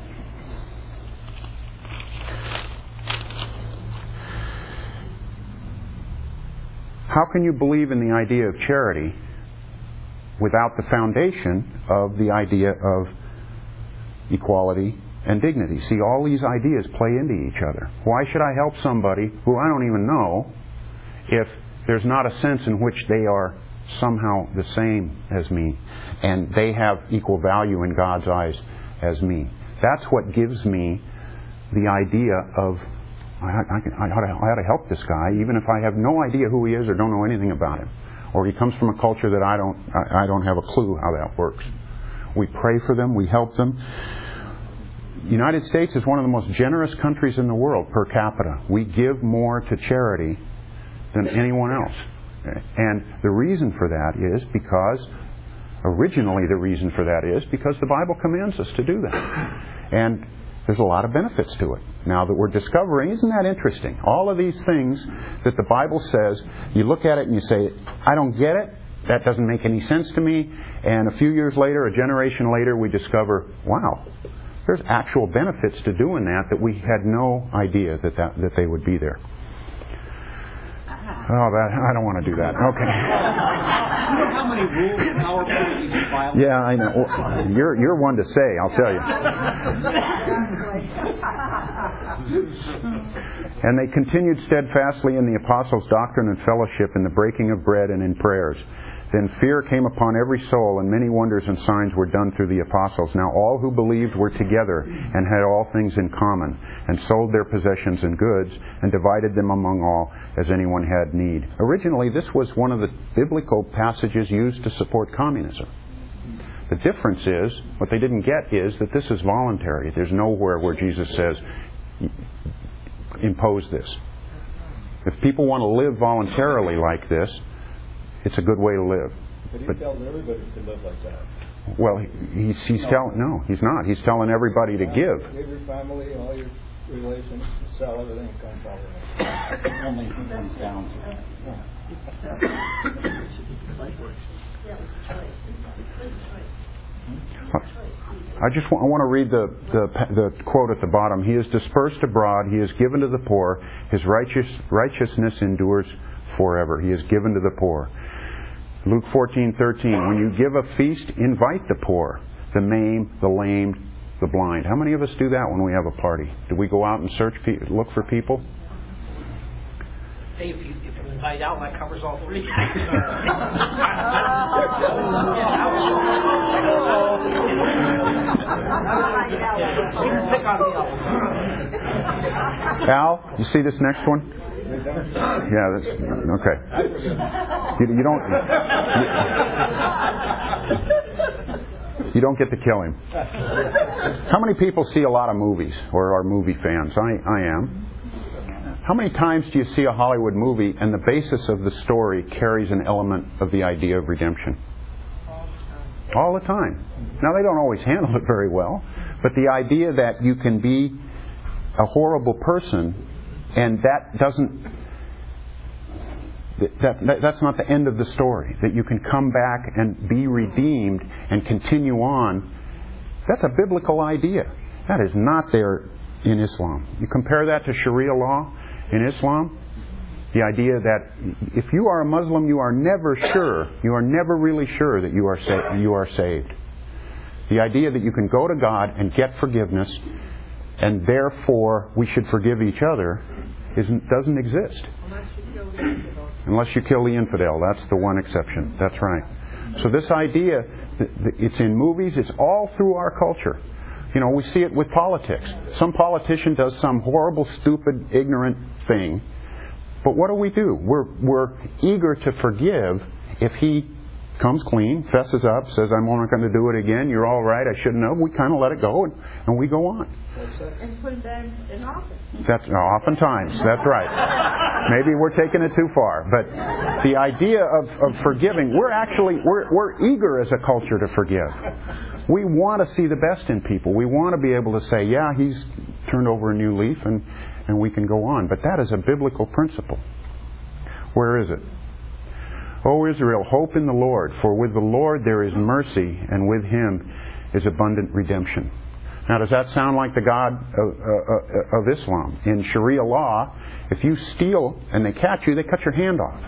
How can you believe in the idea of charity without the foundation of the idea of equality and dignity? See, all these ideas play into each other. Why should I help somebody who I don't even know if there's not a sense in which they are somehow the same as me and they have equal value in God's eyes as me? That's what gives me the idea of I, I, can, I, ought to, I ought to help this guy, even if I have no idea who he is or don't know anything about him, or he comes from a culture that I don't, I, I don't have a clue how that works. We pray for them, we help them. The United States is one of the most generous countries in the world per capita. We give more to charity than anyone else, and the reason for that is because, originally the reason for that is because the Bible commands us to do that, and there's a lot of benefits to it. Now that we're discovering, isn't that interesting? All of these things that the Bible says, you look at it and you say, I don't get it. That doesn't make any sense to me. And a few years later, a generation later, we discover, wow, there's actual benefits to doing that that we had no idea that, that, that they would be there. Oh, that, I don't want to do that. Okay. You know how many rules and PowerPoint you can file? Yeah, I know. Well, you're you're one to say, I'll tell you. And they continued steadfastly in the apostles' doctrine and fellowship, in the breaking of bread and in prayers. Then fear came upon every soul, and many wonders and signs were done through the apostles. Now all who believed were together and had all things in common, and sold their possessions and goods, and divided them among all as anyone had need. Originally, this was one of the biblical passages used to support communism. The difference is, what they didn't get is that this is voluntary. There's nowhere where Jesus says, impose this. If people want to live voluntarily like this, it's a good way to live. But he but, tells everybody to live like that. Well, he, he's, he's no. telling, no, he's not. He's telling everybody to yeah, give. Give your family, all your relations, sell everything, and come follow me. Only he comes down to I just want, I want to read the, the, the quote at the bottom. He is dispersed abroad. He is given to the poor. His righteous, righteousness endures forever. He is given to the poor. Luke fourteen thirteen. When you give a feast, invite the poor, the maimed, the lamed, the blind. How many of us do that when we have a party? Do we go out and search, pe- look for people? Hey, if you, if you invite out, that covers all three. Al, you see this next one? Yeah, that's okay. You, you don't. You, you don't get to kill him. How many people see a lot of movies or are movie fans? I, I am. How many times do you see a Hollywood movie and the basis of the story carries an element of the idea of redemption? All the time. Now, they don't always handle it very well, but the idea that you can be a horrible person and that doesn't, that, that, that's not the end of the story. That you can come back and be redeemed and continue on. That's a biblical idea. That is not there in Islam. You compare that to Sharia law in Islam, the idea that if you are a Muslim, you are never sure, you are never really sure that you are sa- you are saved. The idea that you can go to God and get forgiveness, and therefore we should forgive each other, isn't, doesn't exist. Unless you kill the infidel. Unless you kill the infidel. That's the one exception. That's right. So this idea, it's in movies, it's all through our culture. You know, we see it with politics. Some politician does some horrible, stupid, ignorant thing. But what do we do? We're, we're eager to forgive if he comes clean, fesses up, says, I'm not going to do it again, you're all right, I shouldn't have. We kind of let it go and, and we go on. And put him back in office. That's no, oftentimes, that's right. Maybe we're taking it too far. But the idea of, of forgiving, we're actually, we're, we're eager as a culture to forgive. We want to see the best in people. We want to be able to say, yeah, he's turned over a new leaf, and, and we can go on. But that is a biblical principle. Where is it? O Israel, hope in the Lord, for with the Lord there is mercy, and with Him is abundant redemption. Now, does that sound like the God of, uh, of Islam? In Sharia law, if you steal and they catch you, they cut your hand off.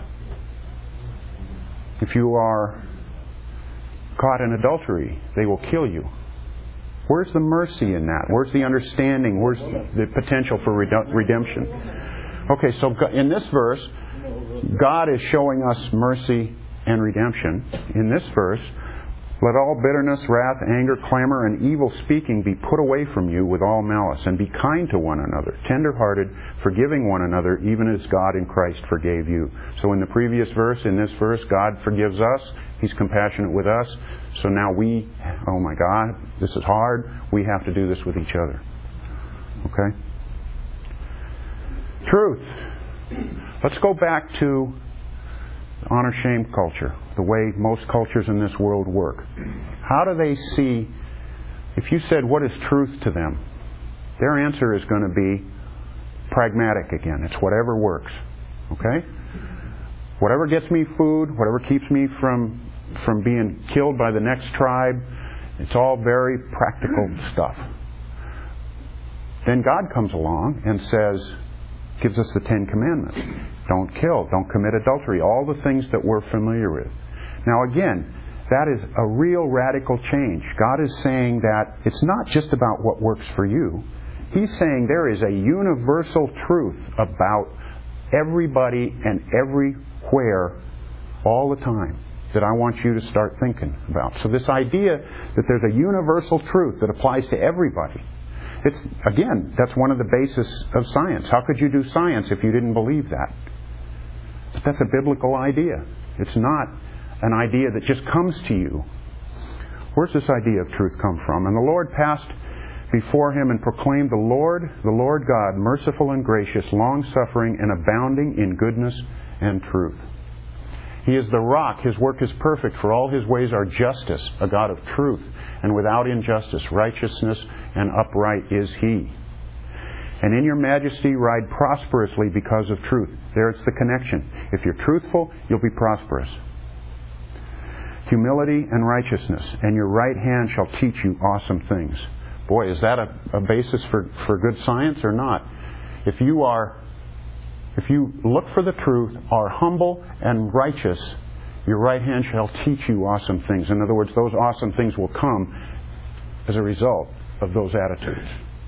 If you are caught in adultery, they will kill you. Where's the mercy in that? Where's the understanding? Where's the potential for redemption? Okay, so in this verse, God is showing us mercy and redemption. In this verse, let all bitterness, wrath, anger, clamor, and evil speaking be put away from you with all malice, and be kind to one another, tender-hearted, forgiving one another, even as God in Christ forgave you. So in the previous verse, in this verse, God forgives us. He's compassionate with us. So now we, oh my God, this is hard. We have to do this with each other. Okay? Truth. Let's go back to honor-shame culture, the way most cultures in this world work. How do they see, if you said, what is truth to them? Their answer is going to be pragmatic again. It's whatever works. Okay? Whatever gets me food, whatever keeps me from, from being killed by the next tribe, it's all very practical stuff. Then God comes along and says, gives us the Ten Commandments. Don't kill. Don't commit adultery. All the things that we're familiar with. Now again, that is a real radical change. God is saying that it's not just about what works for you. He's saying there is a universal truth about everybody and everywhere all the time that I want you to start thinking about. So this idea that there's a universal truth that applies to everybody, it's, again, that's one of the bases of science. How could you do science if you didn't believe that? But that's a biblical idea. It's not an idea that just comes to you. Where's this idea of truth come from? And the Lord passed before him and proclaimed, the Lord, the Lord God, merciful and gracious, long-suffering and abounding in goodness and truth. He is the rock. His work is perfect, for all His ways are justice, a God of truth, and without injustice, righteousness, and upright is He. And in your majesty ride prosperously because of truth. There it's the connection. If you're truthful, you'll be prosperous. Humility and righteousness, and your right hand shall teach you awesome things. Boy, is that a, a basis for, for good science or not? If you are, if you look for the truth, are humble and righteous, your right hand shall teach you awesome things. In other words, those awesome things will come as a result of those attitudes.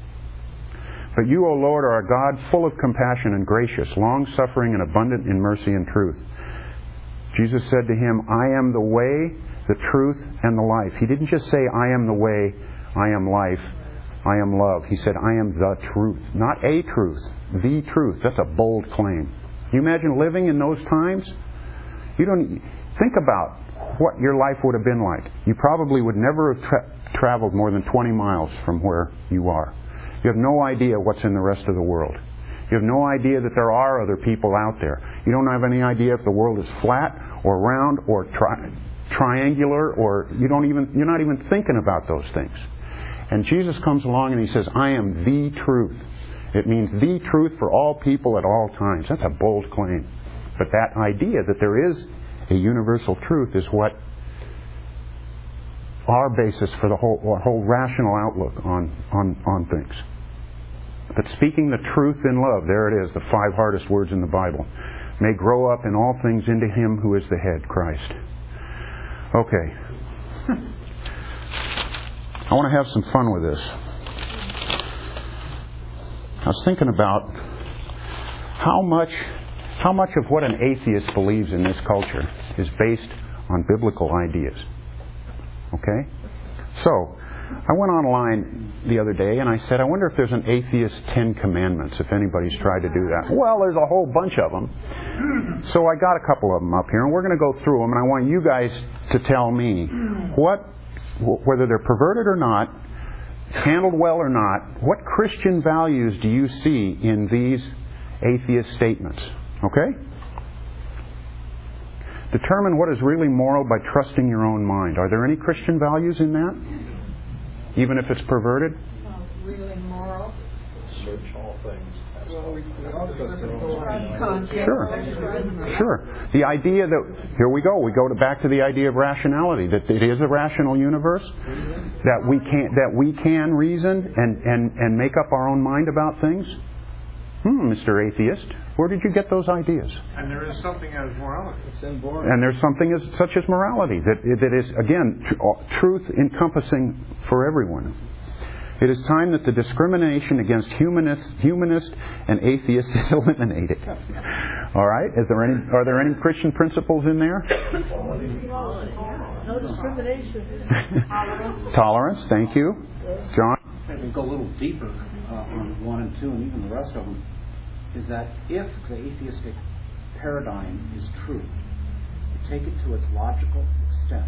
But you, O Lord, are a God full of compassion and gracious, long-suffering and abundant in mercy and truth. Jesus said to him, I am the way, the truth, and the life. He didn't just say, I am the way, I am life, I am love. He said, I am the truth. Not a truth, the truth. That's a bold claim. Can you imagine living in those times? You don't think about what your life would have been like. You probably would never have tra- traveled more than twenty miles from where you are. You have no idea what's in the rest of the world. You have no idea that there are other people out there. You don't have any idea if the world is flat or round or tri- triangular, or you don't even you're not even thinking about those things. And Jesus comes along and He says, I am the truth. It means the truth for all people at all times. That's a bold claim. But that idea that there is a universal truth is what our basis for the whole, our whole rational outlook on, on, on things. But speaking the truth in love, there it is, the five hardest words in the Bible, may grow up in all things into Him who is the head, Christ. Okay. I want to have some fun with this. I was thinking about how much how much of what an atheist believes in this culture is based on biblical ideas. Okay? So, I went online the other day and I said, I wonder if there's an atheist Ten Commandments, if anybody's tried to do that. Well, there's a whole bunch of them. So I got a couple of them up here, and we're going to go through them, and I want you guys to tell me what, whether they're perverted or not, handled well or not, what Christian values do you see in these atheist statements? Okay? Determine what is really moral by trusting your own mind. Are there any Christian values in that? even if it's perverted? Uh, real and moral. Search all things. That's Well, all. we, we all of us know. Sure. Sure. The idea that, here we go, we go to back to the idea of rationality, that it is a rational universe, that we can, that we can reason and, and, and make up our own mind about things. Hmm, Mister Atheist, where did you get those ideas? And there is something as morality. It's inborn. And there's something as, such as morality, that, that is, again, tr- truth encompassing for everyone. It is time that the discrimination against humanist, humanist and atheist is eliminated. All right? Is there any? Are there any Christian principles in there? No discrimination. Tolerance. Tolerance. Thank you, John. Maybe go a little deeper uh, on one and two, and even the rest of them. Is that if the atheistic paradigm is true, you take it to its logical extent,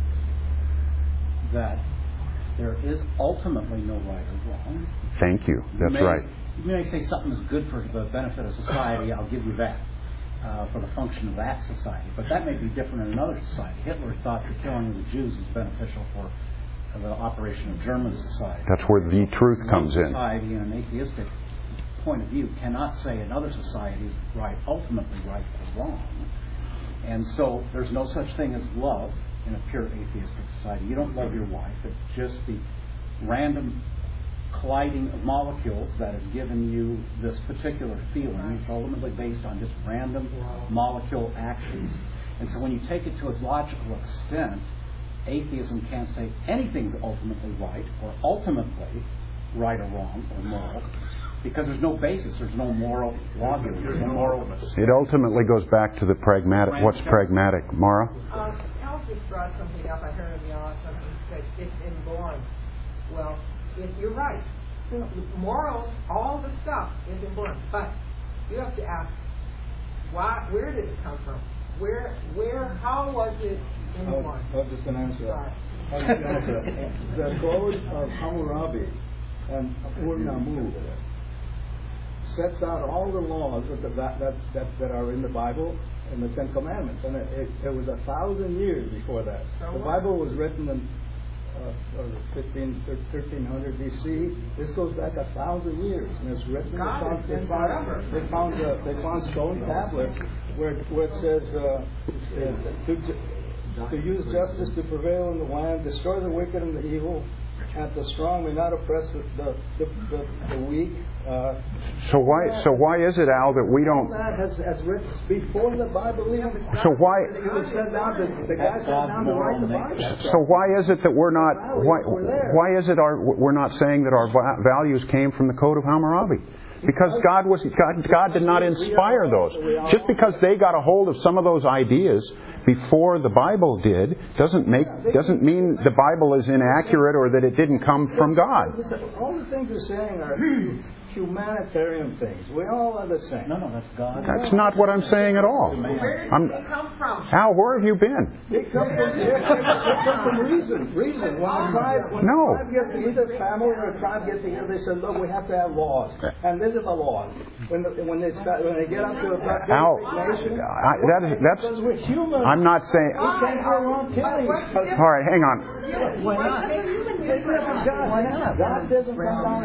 that there is ultimately no right or wrong. Thank you. That's you may, right. You may say something is good for the benefit of society, I'll give you that, uh, for the function of that society. But that may be different in another society. Hitler thought the killing of the Jews was beneficial for uh, the operation of German society. That's where the truth comes One in. society, in an atheistic point of view, cannot say another society is right, ultimately right or wrong. And so there's no such thing as love in a pure atheistic society. You don't love your wife. It's just the random colliding of molecules that has given you this particular feeling. It's ultimately based on just random molecule actions. And so when you take it to its logical extent, atheism can't say anything's ultimately right or ultimately right or wrong or moral, because there's no basis, there's no moral logos, there's no moral. It ultimately goes back to the pragmatic. What's pragmatic, Mara? Uh, Al just brought something up. I heard him yell at something that it's inborn. Well, if you're right, morals, all the stuff is inborn. But you have to ask, why? Where did it come from? Where? Where? How was it inborn? I was just going to answer that. I was going to answer that. The code of Hammurabi and Ur-Nammu sets out all the laws that, that, that, that, that are in the Bible and the Ten Commandments. And it, it, it was a thousand years before that. So the what? Bible was written in uh, fifteen, thirteen hundred B C. This goes back a thousand years. And it's written. God they found, has they been found, forever. they found, uh, they found stone tablets where, where it says uh, uh, to, to use justice to prevail in the land, destroy the wicked and the evil, and the strong may not oppress the, the, the, the, the weak. Uh, So why? So why is it, Al, that we don't? that has, has written before the Bible even. So why? It was set down to, the guy sat down to write the Bible. So why is it that we're not? Why? Why is it our, we're not saying that our va- values came from the Code of Hammurabi? Because God was God, God did not inspire those. Just because they got a hold of some of those ideas before the Bible did doesn't make doesn't mean the Bible is inaccurate or that it didn't come from God. All the things you're saying are humanitarian things. We all are the same. No, no, that's God. That's not what I'm saying at all. Where did I'm, they come from? Al, where have you been? They come from, they come from reason. Reason. When a tribe, when No. a tribe gets to either family or a tribe get together, they say, "Look, we have to have laws." And this is the law. When the, when they start, when they get up to a big Al, nation, I, that is that's. because we're human. I'm not saying. We can't go around killing. All right, hang on. Why not? Why not? God doesn't come down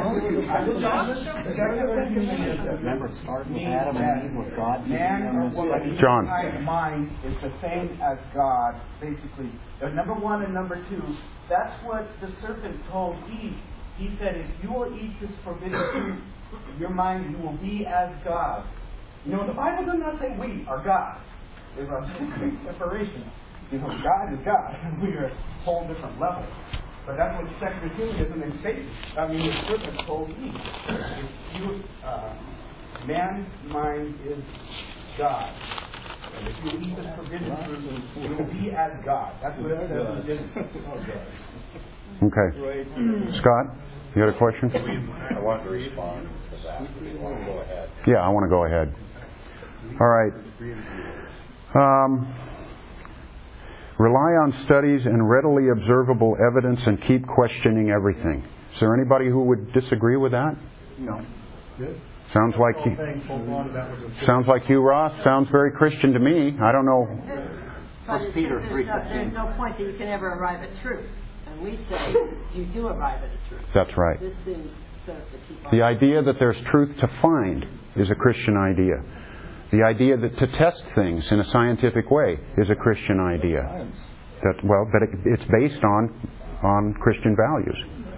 and Remember, it started with Adam and Eve, with God. Man or woman, John. guy's mind is the same as God, basically. Uh, number one and number two, that's what the serpent told Eve. He said, if you will eat this forbidden fruit, your mind, you will be as God. You know, the Bible does not say we are God. There's a big separation. You know, God is God, and we are a whole different level. But that's what secular humanism and Satan, I mean, the serpent told Eve. If you, uh, man's mind is God. And if you eat this forbidden fruit, you will be as God. That's what it says in Genesis. Okay. Scott, you got a question? I want to respond to that. You want to go ahead? Yeah, I want to go ahead. All right. Um, rely on studies and readily observable evidence and keep questioning everything. Is there anybody who would disagree with that? No. Sounds like you. Sounds like you, Ross. Sounds very Christian to me. I don't know. But it's, Peter there's, three no, fifteen. there's no point that you can ever arrive at truth. and we say you do arrive at a truth. That's right. This seems sort of to keep on. The idea that there's truth to find is a Christian idea. The idea that to test things in a scientific way is a Christian idea. That, well, but it, it's based on on Christian values.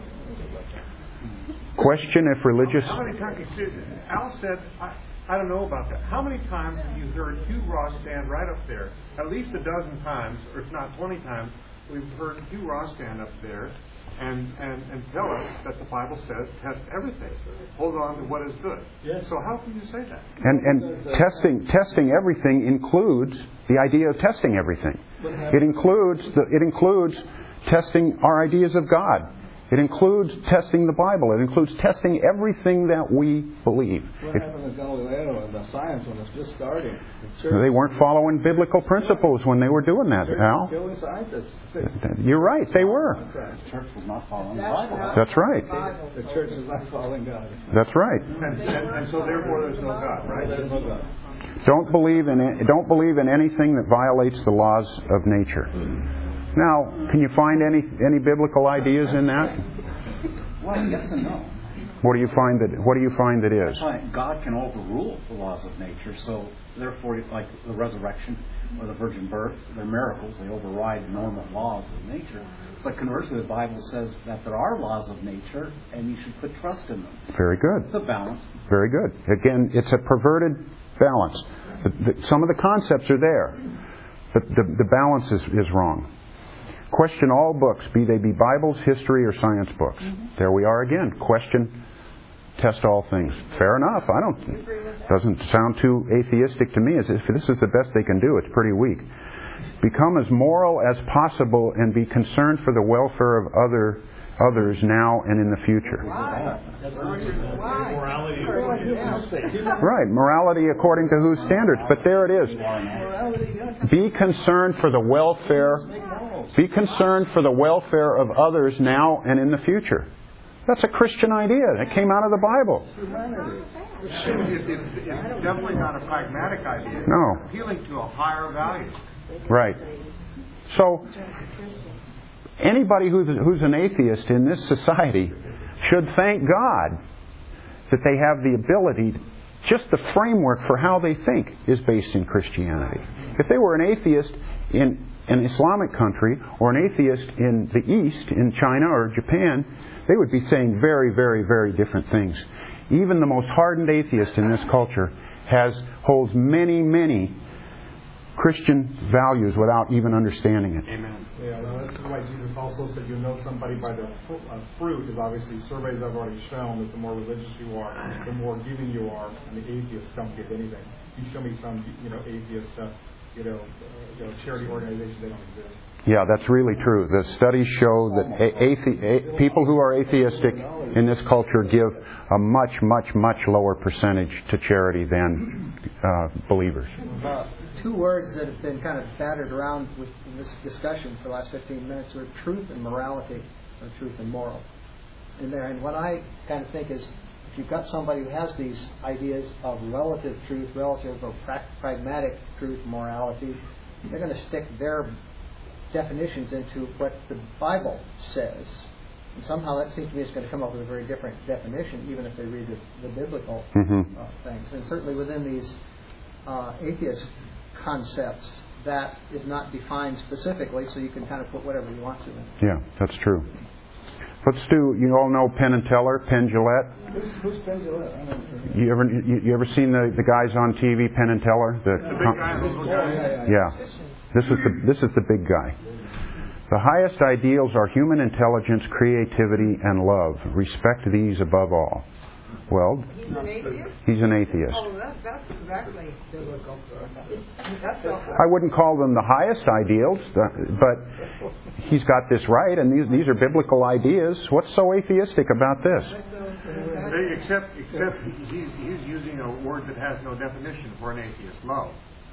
Question if religious... How many times, Al said, I, I don't know about that. How many times have you heard Hugh Ross stand right up there? At least a dozen times, or if not twenty times, we've heard Hugh Ross stand up there and, and, and tell us that the Bible says test everything. Hold on to what is good. Yes. So how can you say that? And, and testing testing everything includes the idea of testing everything. It includes the, it includes testing our ideas of God. It includes testing the Bible. It includes testing everything that we believe. What If, happened to Galileo and the science when it was just starting? The they weren't following biblical principles when they were doing that, Al. Killing scientists. You're right, they were. That's right. The church was not following the That's Bible. not That's right. Bible. The church is not following God. That's right. And, and, and so therefore there's no God, right? There's no God. Don't believe in don't believe in anything that violates the laws of nature. Now, can you find any any biblical ideas in that? Well, yes and no. What do you find that What do you find that is? God can overrule the laws of nature, so therefore, like the resurrection or the virgin birth, they're miracles. They override the normal laws of nature. But conversely, the Bible says that there are laws of nature, and you should put trust in them. Very good. It's a balance. Very good. Again, it's a perverted balance. The, the, some of the concepts are there, but the, the balance is, is wrong. Question all books, be they be Bibles, history, or science books. Mm-hmm. There we are again. Question, test all things. Fair enough. I don't. Doesn't sound too atheistic to me. As if this is the best they can do. It's pretty weak. Become as moral as possible and be concerned for the welfare of other others now and in the future. Why? Morality. Right, morality according to whose standards? But there it is. Be concerned for the welfare. Be concerned for the welfare of others now and in the future. That's a Christian idea. That came out of the Bible. It's, it's definitely not a pragmatic idea. No. It's appealing to a higher value. Right. So, anybody who's, who's an atheist in this society should thank God that they have the ability, just the framework for how they think is based in Christianity. If they were an atheist in an Islamic country or an atheist in the East, in China or Japan, they would be saying very, very, very different things. Even the most hardened atheist in this culture has holds many, many Christian values without even understanding it. Amen. Yeah, well, that's why Jesus also said you know somebody by their fr- uh, fruit, is obviously surveys have already shown that the more religious you are, the more giving you are, and the atheists don't give anything. You show me some, you know, atheist stuff, you know, uh, you know, charity organizations, they don't exist. Yeah, that's really true. The studies show that a- athe- a- people who are atheistic in this culture give a much, much, much lower percentage to charity than uh, believers. Uh, two words that have been kind of battered around with in this discussion for the last fifteen minutes are truth and morality, or truth and moral. In there, and what I kind of think is, if you've got somebody who has these ideas of relative truth, relative or pra- pragmatic truth, morality, they're going to stick their definitions into what the Bible says. And somehow that seems to me is going to come up with a very different definition, even if they read the, the biblical Mm-hmm. uh, things. And certainly within these uh, atheist concepts, that is not defined specifically, so you can kind of put whatever you want to in. Yeah, that's true. Let's do, you all know Penn and Teller, Penn Jillette? Who's, who's Penn Jillette? I don't know. You ever you, you ever seen the, the guys on T V, Penn and Teller? The, The big guy, the little guy. Yeah, yeah, yeah. This is the this is the big guy. The highest ideals are human intelligence, creativity, and love. Respect these above all. Well, He's an atheist? he's an atheist. Oh, that, that's exactly biblical. That's all. I wouldn't call them the highest ideals, but he's got this right, and these these are biblical ideas. What's so atheistic about this? They- Except, except he's, he's using a word that has no definition for an atheist, love.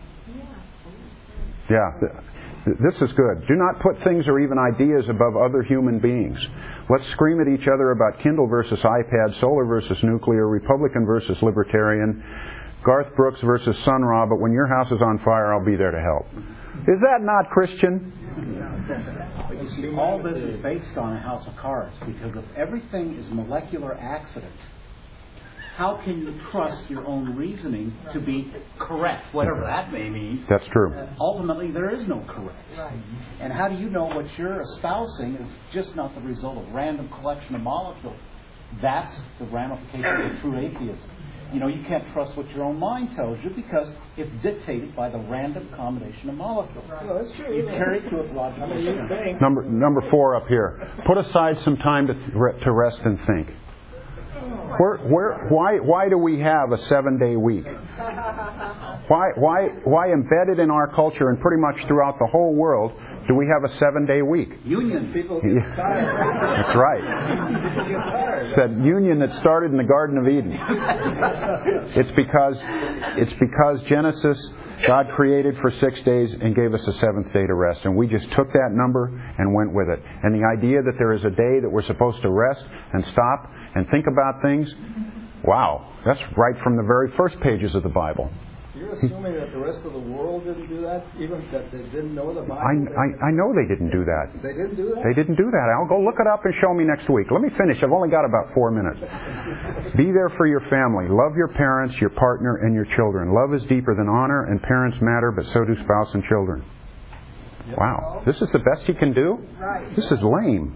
Yeah, th- this is good. Do not put things or even ideas above other human beings. Let's scream at each other about Kindle versus iPad, solar versus nuclear, Republican versus Libertarian, Garth Brooks versus Sun Ra, but when your house is on fire, I'll be there to help. Is that not Christian? You see, all this is based on a house of cards, because if everything is molecular accident, how can you trust your own reasoning to be correct, whatever that may mean? That's true. Uh, ultimately, there is no correct. Right. And how do you know what you're espousing is just not the result of random collection of molecules? That's the ramification of true atheism. You know, you can't trust what your own mind tells you because it's dictated by the random combination of molecules. Right. No, that's true. You carry it to its logical I mean, you extent. think. Number number four up here. Put aside some time to to rest and think. Where, where, why, why do we have a seven-day week? Why, why, why embedded in our culture and pretty much throughout the whole world do we have a seven-day week? Unions. People get Yeah. tired. That's right. People get tired. It's that union that started in the Garden of Eden. It's because it's because Genesis, God created for six days and gave us a seventh day to rest. And we just took that number and went with it. And the idea that there is a day that we're supposed to rest and stop and think about things, wow, that's right from the very first pages of the Bible. You're assuming that the rest of the world didn't do that, even that they didn't know the Bible? I, I, I know they didn't do that. They didn't do that? They didn't do that. I'll go look it up and show me next week. Let me finish. I've only got about four minutes. Be there for your family. Love your parents, your partner, and your children. Love is deeper than honor, and parents matter, but so do spouse and children. Wow. This is the best you can do? Right. This is lame.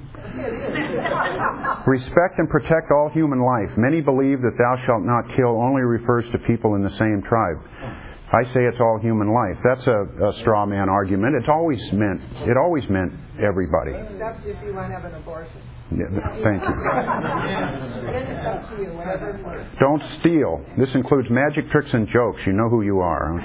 Respect and protect all human life. Many believe that thou shalt not kill only refers to people in the same tribe. I say it's all human life. That's a, a straw man argument. It's always meant. It always meant everybody. Except if you want to have an abortion. Yeah, thank you. Then it's up to you, whatever it works. Don't steal. This includes magic tricks and jokes. You know who you are.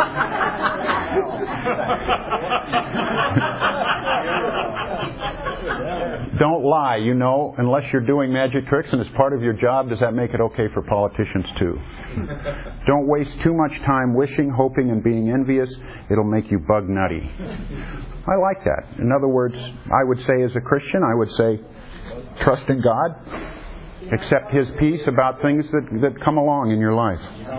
Don't lie. You know, unless you're doing magic tricks and it's part of your job, does that make it okay for politicians too? Don't waste too much time wishing, hoping, and being envious. It'll make you bug nutty. I like that. In other words, I would say as a Christian, I would say, trust in God. Accept His peace about things that, that come along in your life.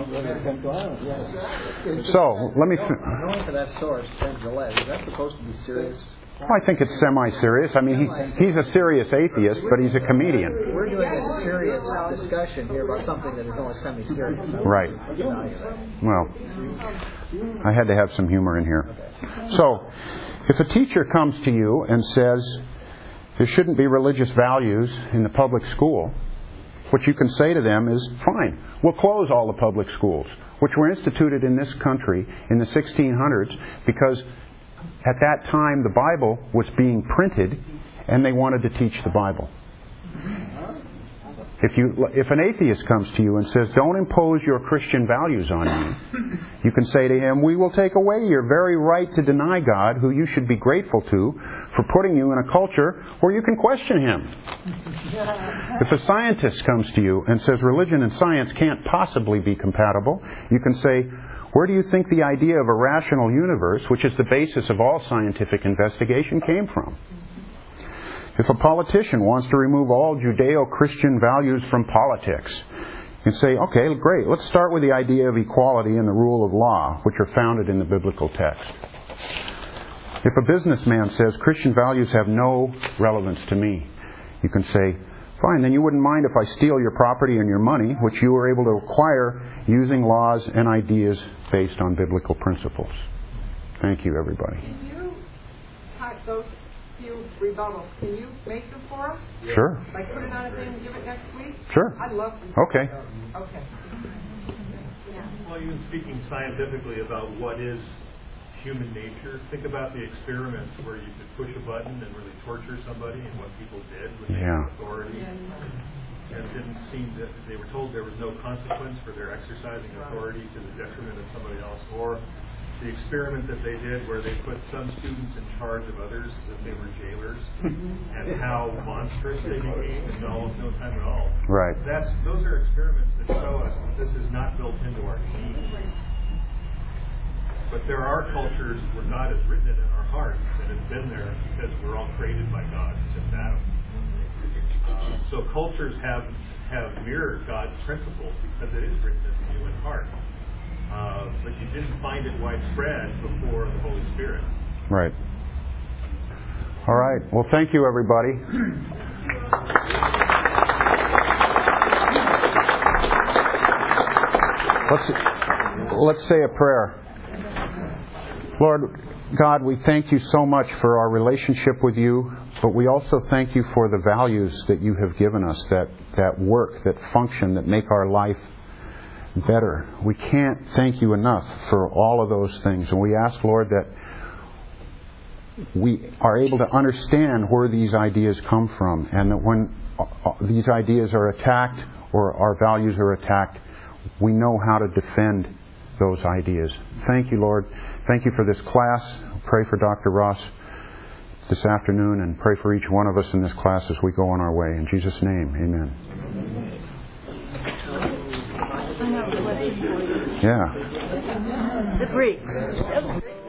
So, let me... Fi- Going to that source, Ben Gillette, is that supposed to be serious? Well, I think it's semi-serious. I mean, he, he's a serious atheist, but he's a comedian. We're doing a serious discussion here about something that is only semi-serious. Right. Well, I had to have some humor in here. So, if a teacher comes to you and says there shouldn't be religious values in the public school, what you can say to them is, fine, we'll close all the public schools, which were instituted in this country in the sixteen hundreds because at that time the Bible was being printed and they wanted to teach the Bible. If you, if an atheist comes to you and says, don't impose your Christian values on me, you can say to him, we will take away your very right to deny God, who you should be grateful to, for putting you in a culture where you can question Him. If a scientist comes to you and says religion and science can't possibly be compatible, you can say, where do you think the idea of a rational universe, which is the basis of all scientific investigation, came from? If a politician wants to remove all Judeo-Christian values from politics, you can say, okay, great, let's start with the idea of equality and the rule of law, which are founded in the biblical text. If a businessman says Christian values have no relevance to me, you can say, fine, then you wouldn't mind if I steal your property and your money, which you were able to acquire using laws and ideas based on biblical principles. Thank you, everybody. Can you type those few rebuttals? Can you make them for us? Sure. Like put it on a thing and give it next week? Sure. I'd love to. Okay. Okay. Well, even speaking scientifically about what is human nature, think about the experiments where you could push a button and really torture somebody and what people did with Yeah. authority. And it didn't seem that they were told there was no consequence for their exercising authority to the detriment of somebody else. Or the experiment that they did where they put some students in charge of others as if they were jailers, and how monstrous they became in almost no time at all. Right. That's those are experiments that show us that this is not built into our genes. But there are cultures where God has written it in our hearts, and it's been there because we're all created by God since Adam. Uh, so cultures have have mirrored God's principles because it is written in the human heart. Uh, but you didn't find it widespread before the Holy Spirit. Right. All right. Well, thank you, everybody. Let's, let's say a prayer. Lord God, we thank you so much for our relationship with you, but we also thank you for the values that you have given us, that, that work, that function, that make our life better. We can't thank you enough for all of those things. And we ask, Lord, that we are able to understand where these ideas come from, and that when these ideas are attacked or our values are attacked, we know how to defend those ideas. Thank you, Lord. Thank you for this class. Pray for Doctor Ross this afternoon, and pray for each one of us in this class as we go on our way. In Jesus' name, amen. Yeah. The Greeks.